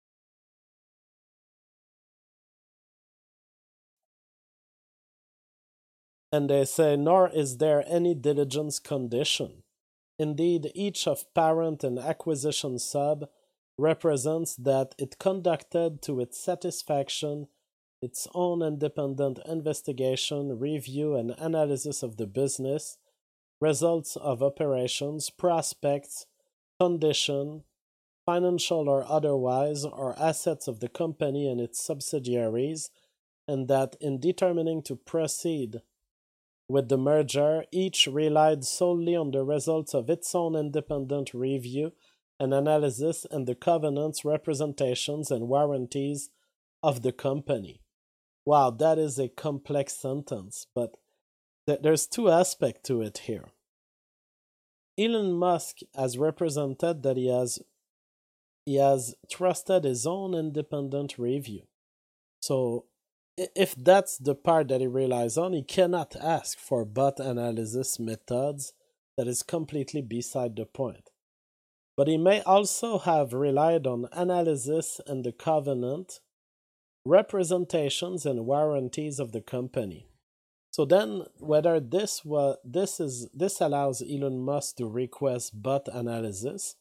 And they say, nor is there any diligence condition. Indeed, each of parent and acquisition sub represents that it conducted to its satisfaction its own independent investigation, review, and analysis of the business, results of operations, prospects, condition, financial or otherwise, or assets of the company and its subsidiaries, and that in determining to proceed with the merger, each relied solely on the results of its own independent review and analysis and the covenants, representations, and warranties of the company. Wow, that is a complex sentence, but th- there's two aspects to it here. Elon Musk has represented that he has he has trusted his own independent review. So if that's the part that he relies on, he cannot ask for bot analysis methods. That is completely beside the point. But he may also have relied on analysis and the covenant, representations and warranties of the company. So then whether this was this is this allows Elon Musk to request bot analysis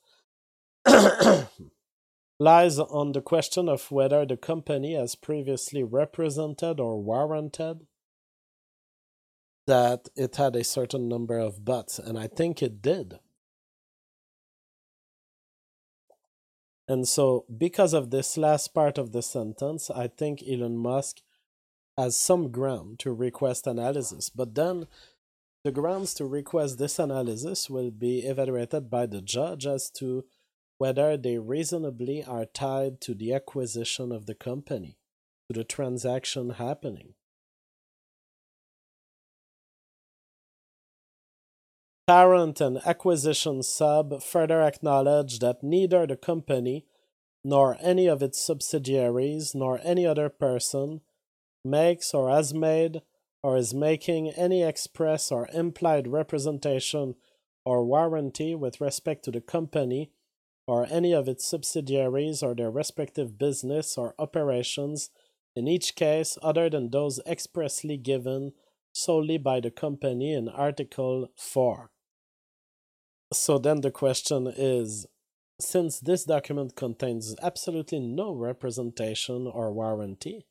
lies on the question of whether the company has previously represented or warranted that it had a certain number of bots, and I think it did. And so, because of this last part of the sentence, I think Elon Musk has some ground to request analysis. But then, the grounds to request this analysis will be evaluated by the judge as to whether they reasonably are tied to the acquisition of the company, to the transaction happening. Parent and acquisition sub further acknowledge that neither the company nor any of its subsidiaries nor any other person makes or has made or is making any express or implied representation or warranty with respect to the company or any of its subsidiaries or their respective business or operations in each case other than those expressly given solely by the company in Article four. So then the question is, since this document contains absolutely no representation or warranty,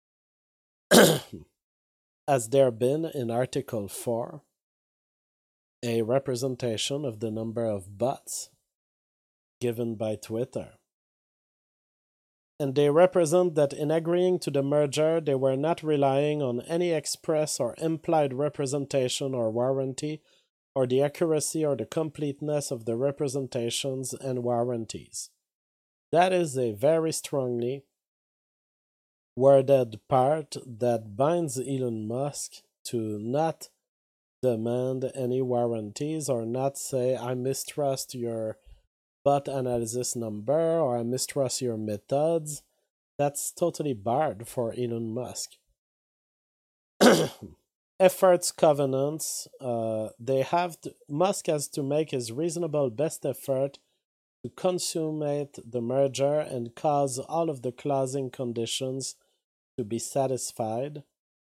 has there been in Article four a representation of the number of bots given by Twitter? And they represent that in agreeing to the merger, they were not relying on any express or implied representation or warranty, or the accuracy or the completeness of the representations and warranties. That is a very strongly worded part that binds Elon Musk to not demand any warranties or not say, I mistrust your bot analysis number or I mistrust your methods. That's totally barred for Elon Musk. Efforts covenants, uh, they have to, Musk has to make his reasonable best effort to consummate the merger and cause all of the closing conditions to be satisfied.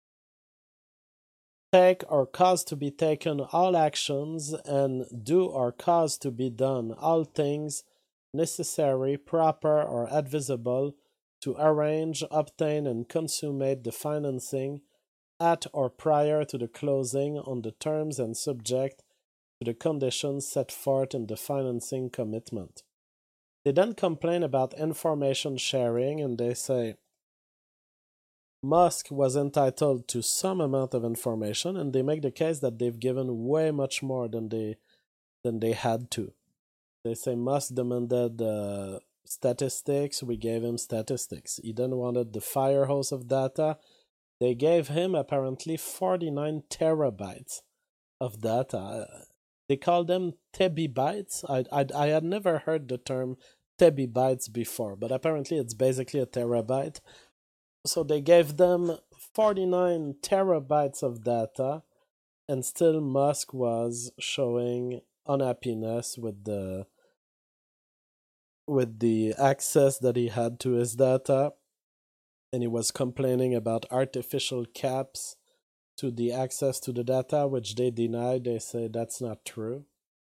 Take or cause to be taken all actions and do or cause to be done all things necessary, proper, or advisable to arrange, obtain, and consummate the financing at or prior to the closing on the terms and subject to the conditions set forth in the financing commitment. They then complain about information sharing and they say Musk was entitled to some amount of information and they make the case that they've given way much more than they than they had to. They say Musk demanded uh, statistics, we gave him statistics. He then wanted the fire hose of data. They gave him apparently forty-nine terabytes of data. They call them tebibytes. I, I, I had never heard the term tebibytes before, but apparently it's basically a terabyte. So they gave them forty-nine terabytes of data, and still Musk was showing unhappiness with the with the access that he had to his data. And he was complaining about artificial caps to the access to the data, which they deny. They say that's not true.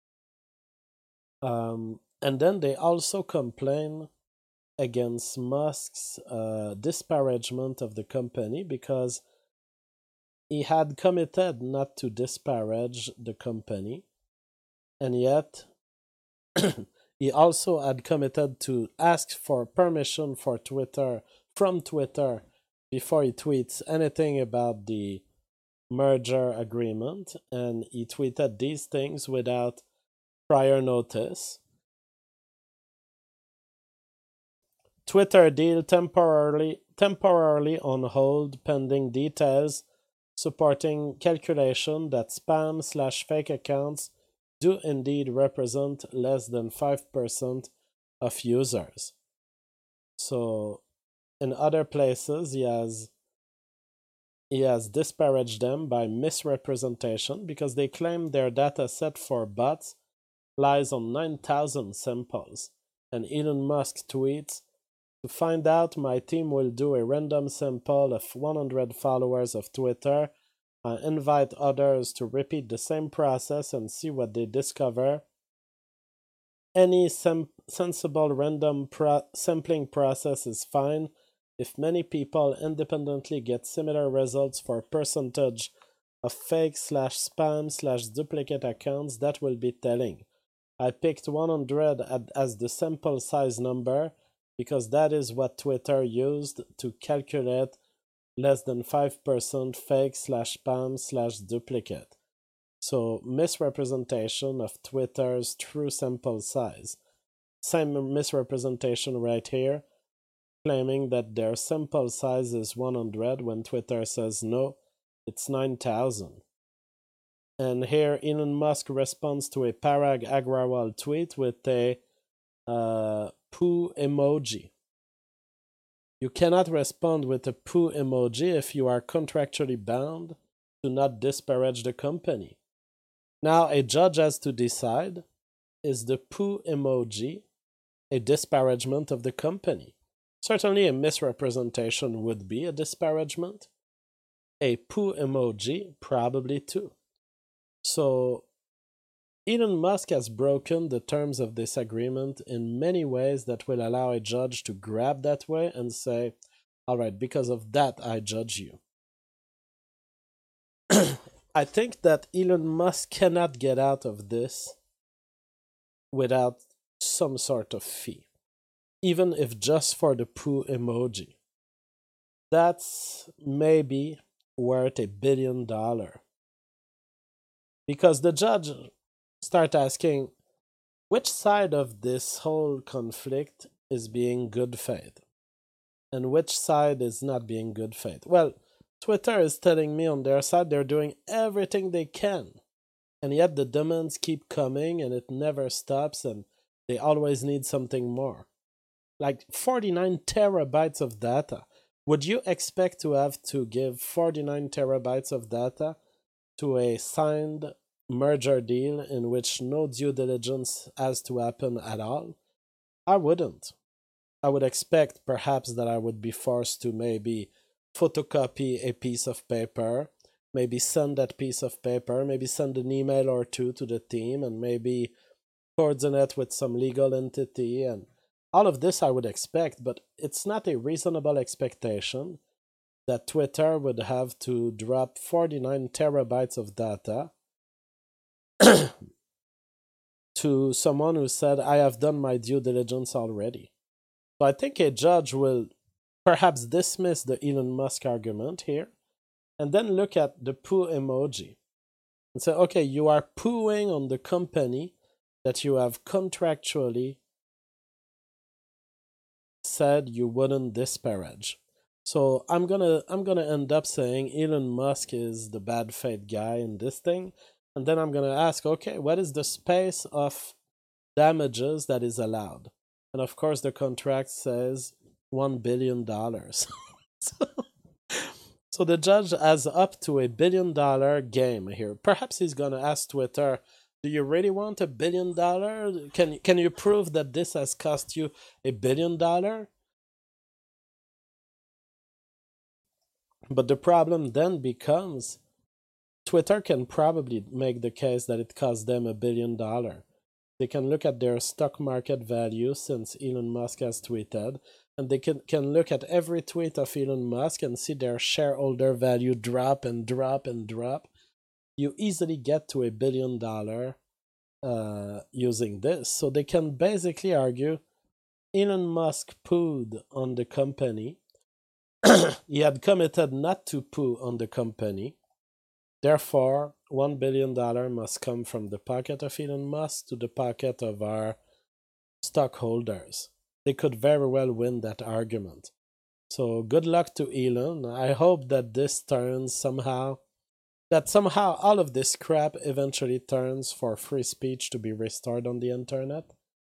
Um, and then they also complain against Musk's uh, disparagement of the company because he had committed not to disparage the company, and yet he also had committed to ask for permission for Twitter from Twitter before he tweets anything about the merger agreement, and he tweeted these things without prior notice. Twitter deal temporarily temporarily on hold pending details supporting calculation that spam slash fake accounts do indeed represent less than five percent of users. So in other places, he has he has disparaged them by misrepresentation because they claim their data set for bots lies on nine thousand samples. And Elon Musk tweets, to find out, my team will do a random sample of one hundred followers of Twitter. I invite others to repeat the same process and see what they discover. Any sem- sensible random pro- sampling process is fine. If many people independently get similar results for percentage of fake slash spam slash duplicate accounts, that will be telling. I picked one hundred as the sample size number because that is what Twitter used to calculate less than five percent fake slash spam slash duplicate. So misrepresentation of Twitter's true sample size. Same misrepresentation right here, claiming that their sample size is one hundred when Twitter says no, it's nine thousand. And here Elon Musk responds to a Parag Agrawal tweet with a uh, poo emoji. You cannot respond with a poo emoji if you are contractually bound to not disparage the company. Now a judge has to decide, is the poo emoji a disparagement of the company? Certainly a misrepresentation would be a disparagement. A poo emoji, probably too. So Elon Musk has broken the terms of this agreement in many ways that will allow a judge to grab that way and say, all right, because of that, I judge you. I think that Elon Musk cannot get out of this without some sort of fee, even if just for the poo emoji. That's maybe worth a billion dollar. Because the judge start asking, which side of this whole conflict is being good faith? And which side is not being good faith? Well, Twitter is telling me on their side they're doing everything they can. And yet the demands keep coming and it never stops and they always need something more. Like forty-nine terabytes of data. Would you expect to have to give forty-nine terabytes of data to a signed merger deal in which no due diligence has to happen at all? I wouldn't. I would expect perhaps that I would be forced to maybe photocopy a piece of paper, maybe send that piece of paper, maybe send an email or two to the team, and maybe coordinate with some legal entity. And all of this I would expect, but it's not a reasonable expectation that Twitter would have to drop forty-nine terabytes of data to someone who said, I have done my due diligence already. So I think a judge will perhaps dismiss the Elon Musk argument here and then look at the poo emoji and say, okay, you are pooing on the company that you have contractually said you wouldn't disparage. So I'm gonna I'm gonna end up saying Elon Musk is the bad faith guy in this thing, and then I'm gonna ask, okay, what is the space of damages that is allowed? And of course, the contract says one billion dollars. so, so the judge has up to a billion dollar game here. Perhaps he's gonna ask Twitter, do you really want a billion dollar? Can can you prove that this has cost you a billion dollar? But the problem then becomes Twitter can probably make the case that it cost them a billion dollar. They can look at their stock market value since Elon Musk has tweeted, and they can, can look at every tweet of Elon Musk and see their shareholder value drop and drop and drop. You easily get to a billion dollar uh, using this. So they can basically argue Elon Musk pooed on the company. He had committed not to poo on the company. Therefore, one billion dollars must come from the pocket of Elon Musk to the pocket of our stockholders. They could very well win that argument. So good luck to Elon. I hope that this turns somehow, that somehow all of this crap eventually turns for free speech to be restored on the internet.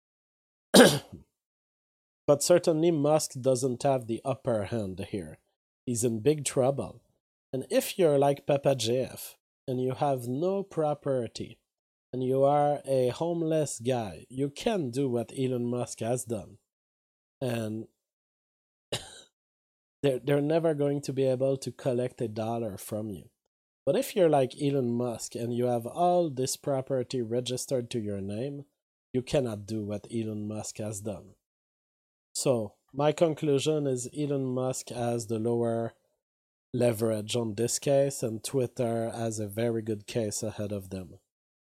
But certainly Musk doesn't have the upper hand here. He's in big trouble. And if you're like Papa J F and you have no property and you are a homeless guy, you can do what Elon Musk has done. And they're, they're never going to be able to collect a dollar from you. But if you're like Elon Musk and you have all this property registered to your name, you cannot do what Elon Musk has done. So, my conclusion is Elon Musk has the lower leverage on this case, and Twitter has a very good case ahead of them.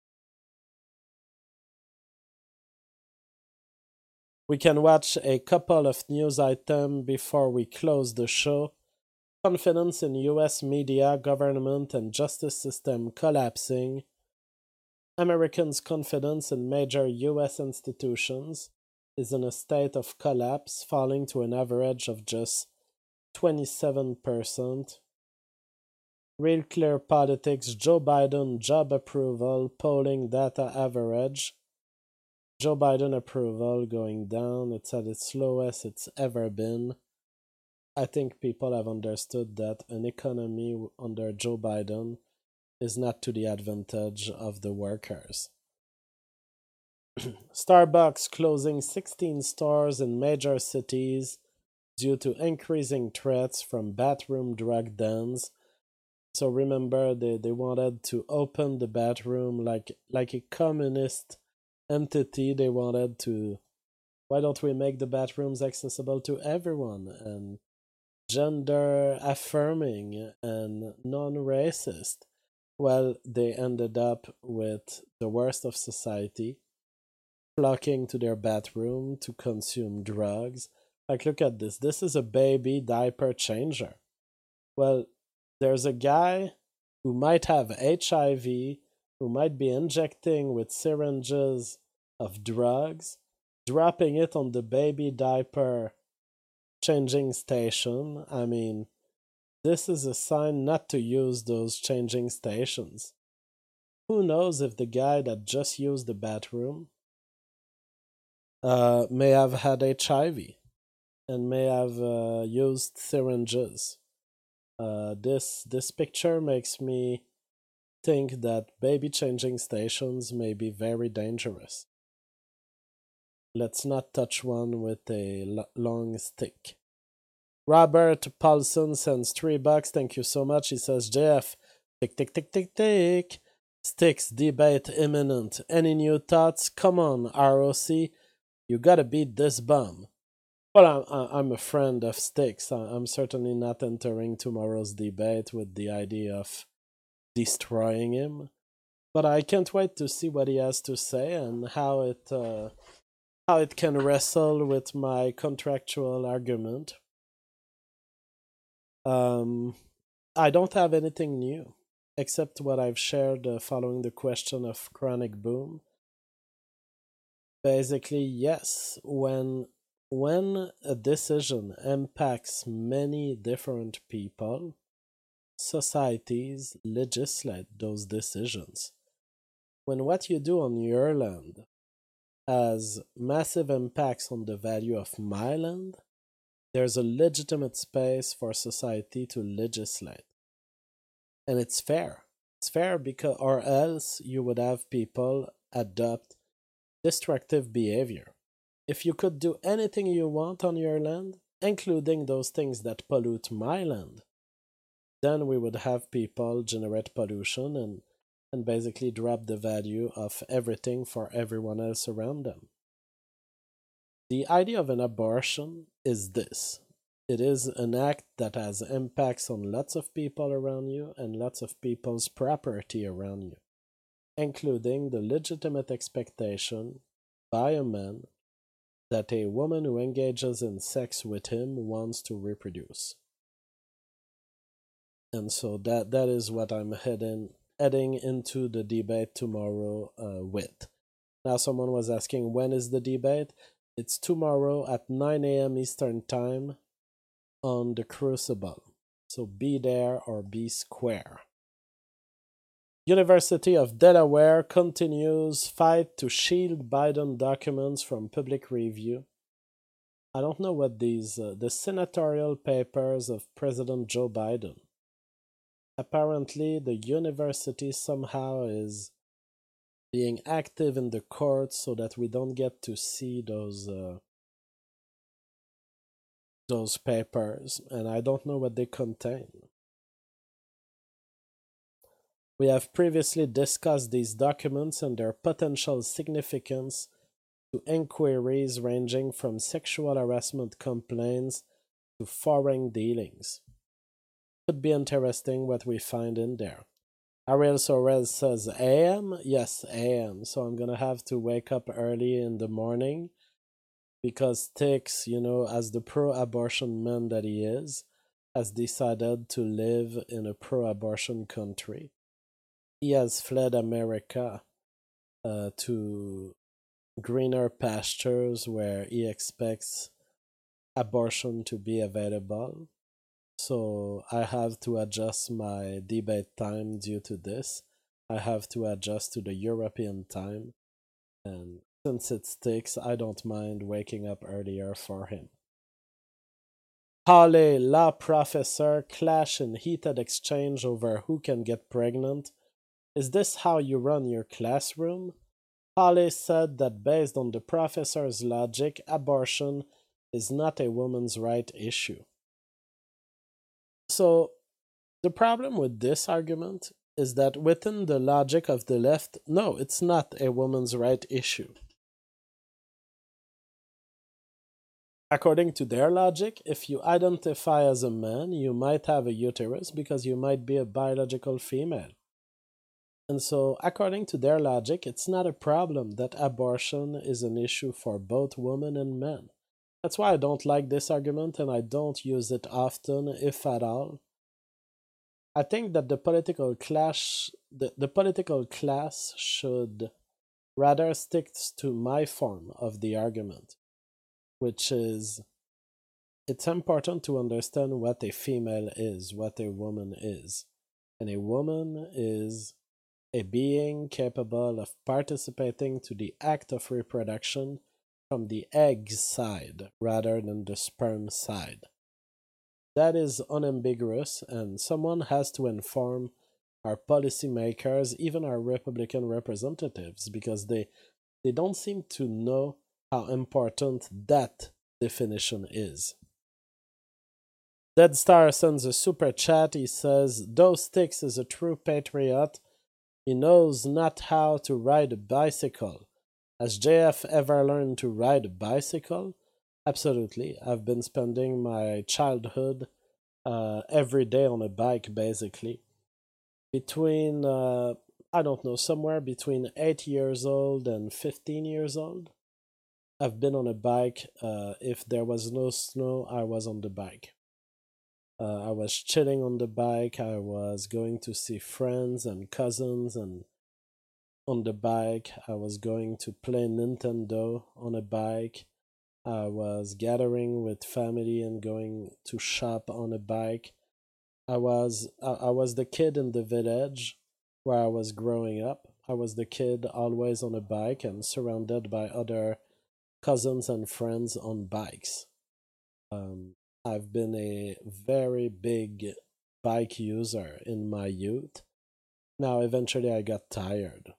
We can watch a couple of news items before we close the show. Confidence in U S media, government, and justice system collapsing. Americans' confidence in major U S institutions. is in a state of collapse, falling to an average of just twenty-seven percent. Real Clear Politics, Joe Biden job approval, polling data average. Joe Biden approval going down. It's at its lowest it's ever been. I think people have understood that an economy under Joe Biden is not to the advantage of the workers. Starbucks closing sixteen stores in major cities due to increasing threats from bathroom drug dens. So remember, they, they wanted to open the bathroom like like a communist entity. They wanted to, why don't we make the bathrooms accessible to everyone and gender affirming and non-racist? Well, they ended up with the worst of society flocking to their bathroom to consume drugs. Like, look at this. This is a baby diaper changer. Well, there's a guy who might have H I V, who might be injecting with syringes of drugs, dropping it on the baby diaper changing station. I mean, this is a sign not to use those changing stations. Who knows if the guy that just used the bathroom uh, may have had H I V and may have uh, used syringes. Uh, this this picture makes me think that baby changing stations may be very dangerous. Let's not touch one with a l- long stick. Robert Paulson sends three bucks. Thank you so much. He says, J F, tick, tick, tick, tick, tick. Sticks debate imminent. Any new thoughts? Come on, R O C. You gotta beat this bum. Well, I'm, I'm a friend of Sticks. I'm certainly not entering tomorrow's debate with the idea of destroying him. But I can't wait to see what he has to say and how it uh, how it can wrestle with my contractual argument. Um, I don't have anything new except what I've shared uh, following the question of chronic boom. Basically, yes, when when a decision impacts many different people, societies legislate those decisions. When what you do on your land has massive impacts on the value of my land, there's a legitimate space for society to legislate. And it's fair. It's fair because, or else you would have people adopt destructive behavior. If you could do anything you want on your land, including those things that pollute my land, then we would have people generate pollution and, and basically drop the value of everything for everyone else around them. The idea of an abortion is this: it is an act that has impacts on lots of people around you and lots of people's property around you, including the legitimate expectation by a man that a woman who engages in sex with him wants to reproduce. And so that that is what I'm heading heading into the debate tomorrow uh, with. Now, someone was asking, when is the debate? It's tomorrow at nine a.m. Eastern Time on the Crucible. So be there or be square. University of Delaware continues fight to shield Biden documents from public review. I don't know what these, uh, the senatorial papers of President Joe Biden. Apparently, the university somehow is being active in the courts so that we don't get to see those uh, those papers, and I don't know what they contain. We have previously discussed these documents and their potential significance to inquiries ranging from sexual harassment complaints to foreign dealings. Could be interesting what we find in there. Ariel Sorel says A M? Yes, A M. So I'm gonna have to wake up early in the morning because Tix, you know, as the pro abortion man that he is, has decided to live in a pro abortion country. He has fled America uh, to greener pastures where he expects abortion to be available. So I have to adjust my debate time due to this. I have to adjust to the European time. And since it sticks, I don't mind waking up earlier for him. Hale law professor clash in heated exchange over who can get pregnant. Is this how you run your classroom? Hale said that based on the professor's logic, abortion is not a woman's right issue. So, the problem with this argument is that within the logic of the left, no, it's not a woman's right issue. According to their logic, if you identify as a man, you might have a uterus because you might be a biological female. And so, according to their logic, it's not a problem that abortion is an issue for both women and men. That's why I don't like this argument and I don't use it often, if at all. I think that the political clash, the, the political class should rather stick to my form of the argument, which is it's important to understand what a female is, what a woman is. And a woman is a being capable of participating to the act of reproduction from the egg side rather than the sperm side. That is unambiguous, and someone has to inform our policymakers, even our Republican representatives, because they, they don't seem to know how important that definition is. Dead Star sends a super chat. He says, Though Styx is a true patriot, he knows not how to ride a bicycle. Has J F ever learned to ride a bicycle? Absolutely. I've been spending my childhood uh, every day on a bike, basically. Between, uh, I don't know, somewhere between eight years old and fifteen years old. I've been on a bike. Uh, if there was no snow, I was on the bike. Uh, I was chilling on the bike. I was going to see friends and cousins and on the bike. I was going to play Nintendo on a bike. I was gathering with family and going to shop on a bike. I was I, I was the kid in the village where I was growing up. I was the kid always on a bike and surrounded by other cousins and friends on bikes. Um, I've been a very big bike user in my youth. Now, eventually, I got tired.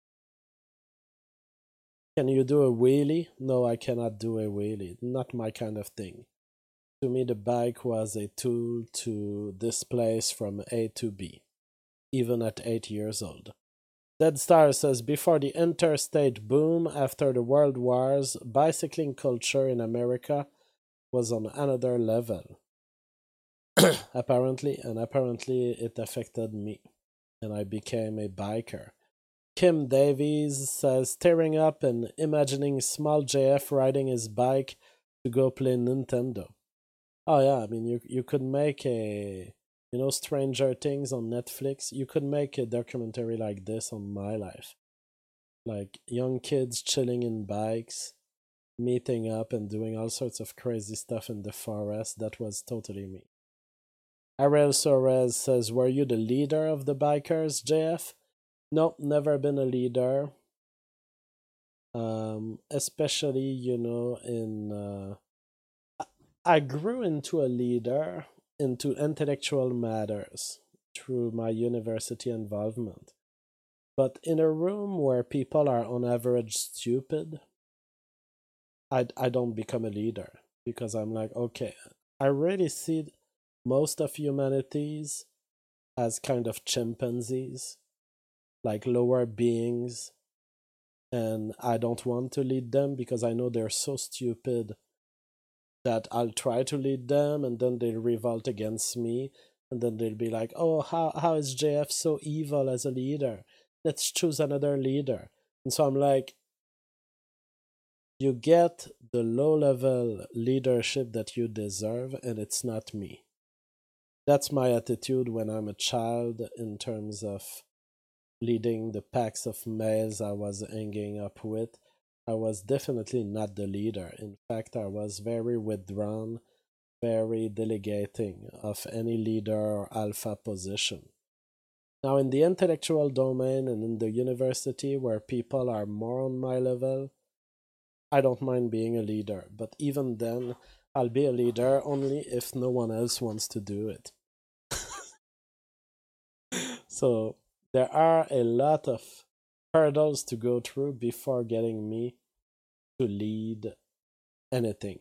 Can you do a wheelie? No, I cannot do a wheelie. Not my kind of thing. To me, the bike was a tool to displace from A to B, even at eight years old. Dead Star says before the interstate boom after the world wars, bicycling culture in America was on another level. apparently, and apparently it affected me, and I became a biker. Kim Davies says tearing up and imagining small J F riding his bike to go play Nintendo. Oh yeah, I mean you you could make a you know Stranger Things on Netflix. You could make a documentary like this on my life. Like young kids chilling in bikes, meeting up and doing all sorts of crazy stuff in the forest. That was totally me. Ariel Soares says, Were you the leader of the bikers, J F? No, never been a leader. Um, especially, you know, in. Uh, I grew into a leader into intellectual matters through my university involvement. But in a room where people are on average stupid, I, I don't become a leader because I'm like, okay, I really see most of humanities as kind of chimpanzees, like lower beings, and I don't want to lead them because I know they're so stupid that I'll try to lead them and then they'll revolt against me and then they'll be like, oh, how, how is J F so evil as a leader? Let's choose another leader. And so I'm like, you get the low level leadership that you deserve, and it's not me. That's my attitude when I'm a child in terms of leading the packs of males I was hanging up with. I was definitely not the leader. In fact, I was very withdrawn, very delegating of any leader or alpha position. Now, in the intellectual domain and in the university where people are more on my level, I don't mind being a leader. But even then, I'll be a leader only if no one else wants to do it. So, there are a lot of hurdles to go through before getting me to lead anything.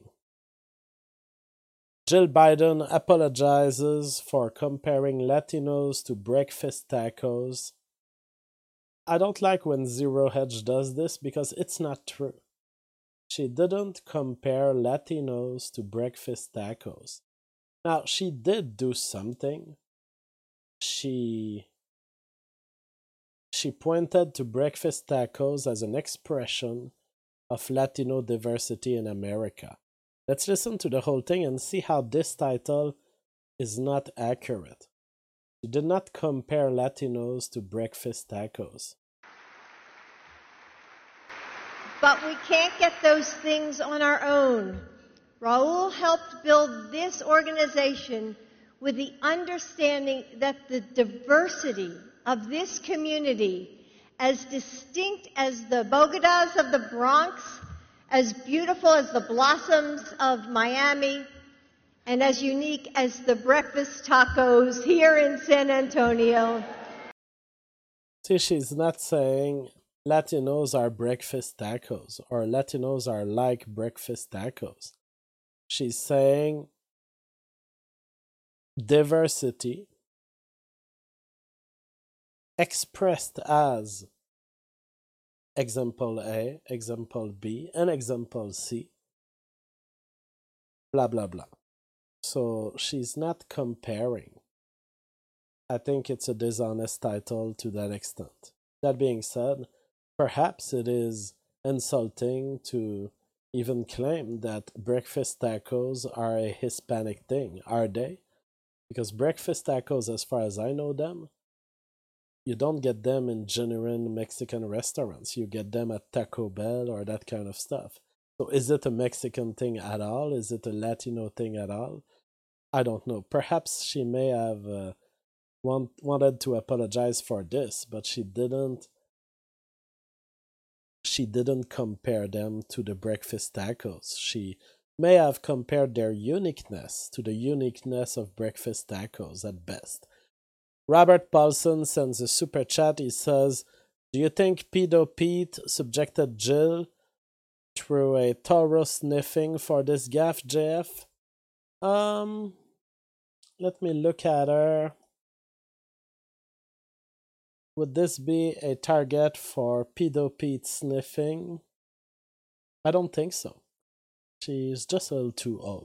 Jill Biden apologizes for comparing Latinos to breakfast tacos. I don't like when Zero Hedge does this because it's not true. She didn't compare Latinos to breakfast tacos. Now, she did do something. She she pointed to breakfast tacos as an expression of Latino diversity in America. Let's listen to the whole thing and see how this title is not accurate. She did not compare Latinos to breakfast tacos. But we can't get those things on our own. Raul helped build this organization with the understanding that the diversity of this community, as distinct as the Bogotas of the Bronx, as beautiful as the blossoms of Miami, and as unique as the breakfast tacos here in San Antonio. See, she's not saying Latinos are breakfast tacos or Latinos are like breakfast tacos. She's saying diversity expressed as example A, example B, and example C, blah, blah, blah. So she's not comparing. I think it's a dishonest title to that extent. That being said, perhaps it is insulting to even claim that breakfast tacos are a Hispanic thing. Are they? Because breakfast tacos, as far as I know them, you don't get them in genuine Mexican restaurants. You get them at Taco Bell or that kind of stuff. So is it a Mexican thing at all? Is it a Latino thing at all? I don't know. Perhaps she may have uh, want, wanted to apologize for this, but she didn't. She didn't compare them to the breakfast tacos. She may have compared their uniqueness to the uniqueness of breakfast tacos at best. Robert Paulson sends a super chat. He says, do you think Pedo Pete subjected Jill through a thorough sniffing for this gaffe, J F? Um, let me look at her. Would this be a target for Pedo Pete sniffing? I don't think so. She's just a little too old.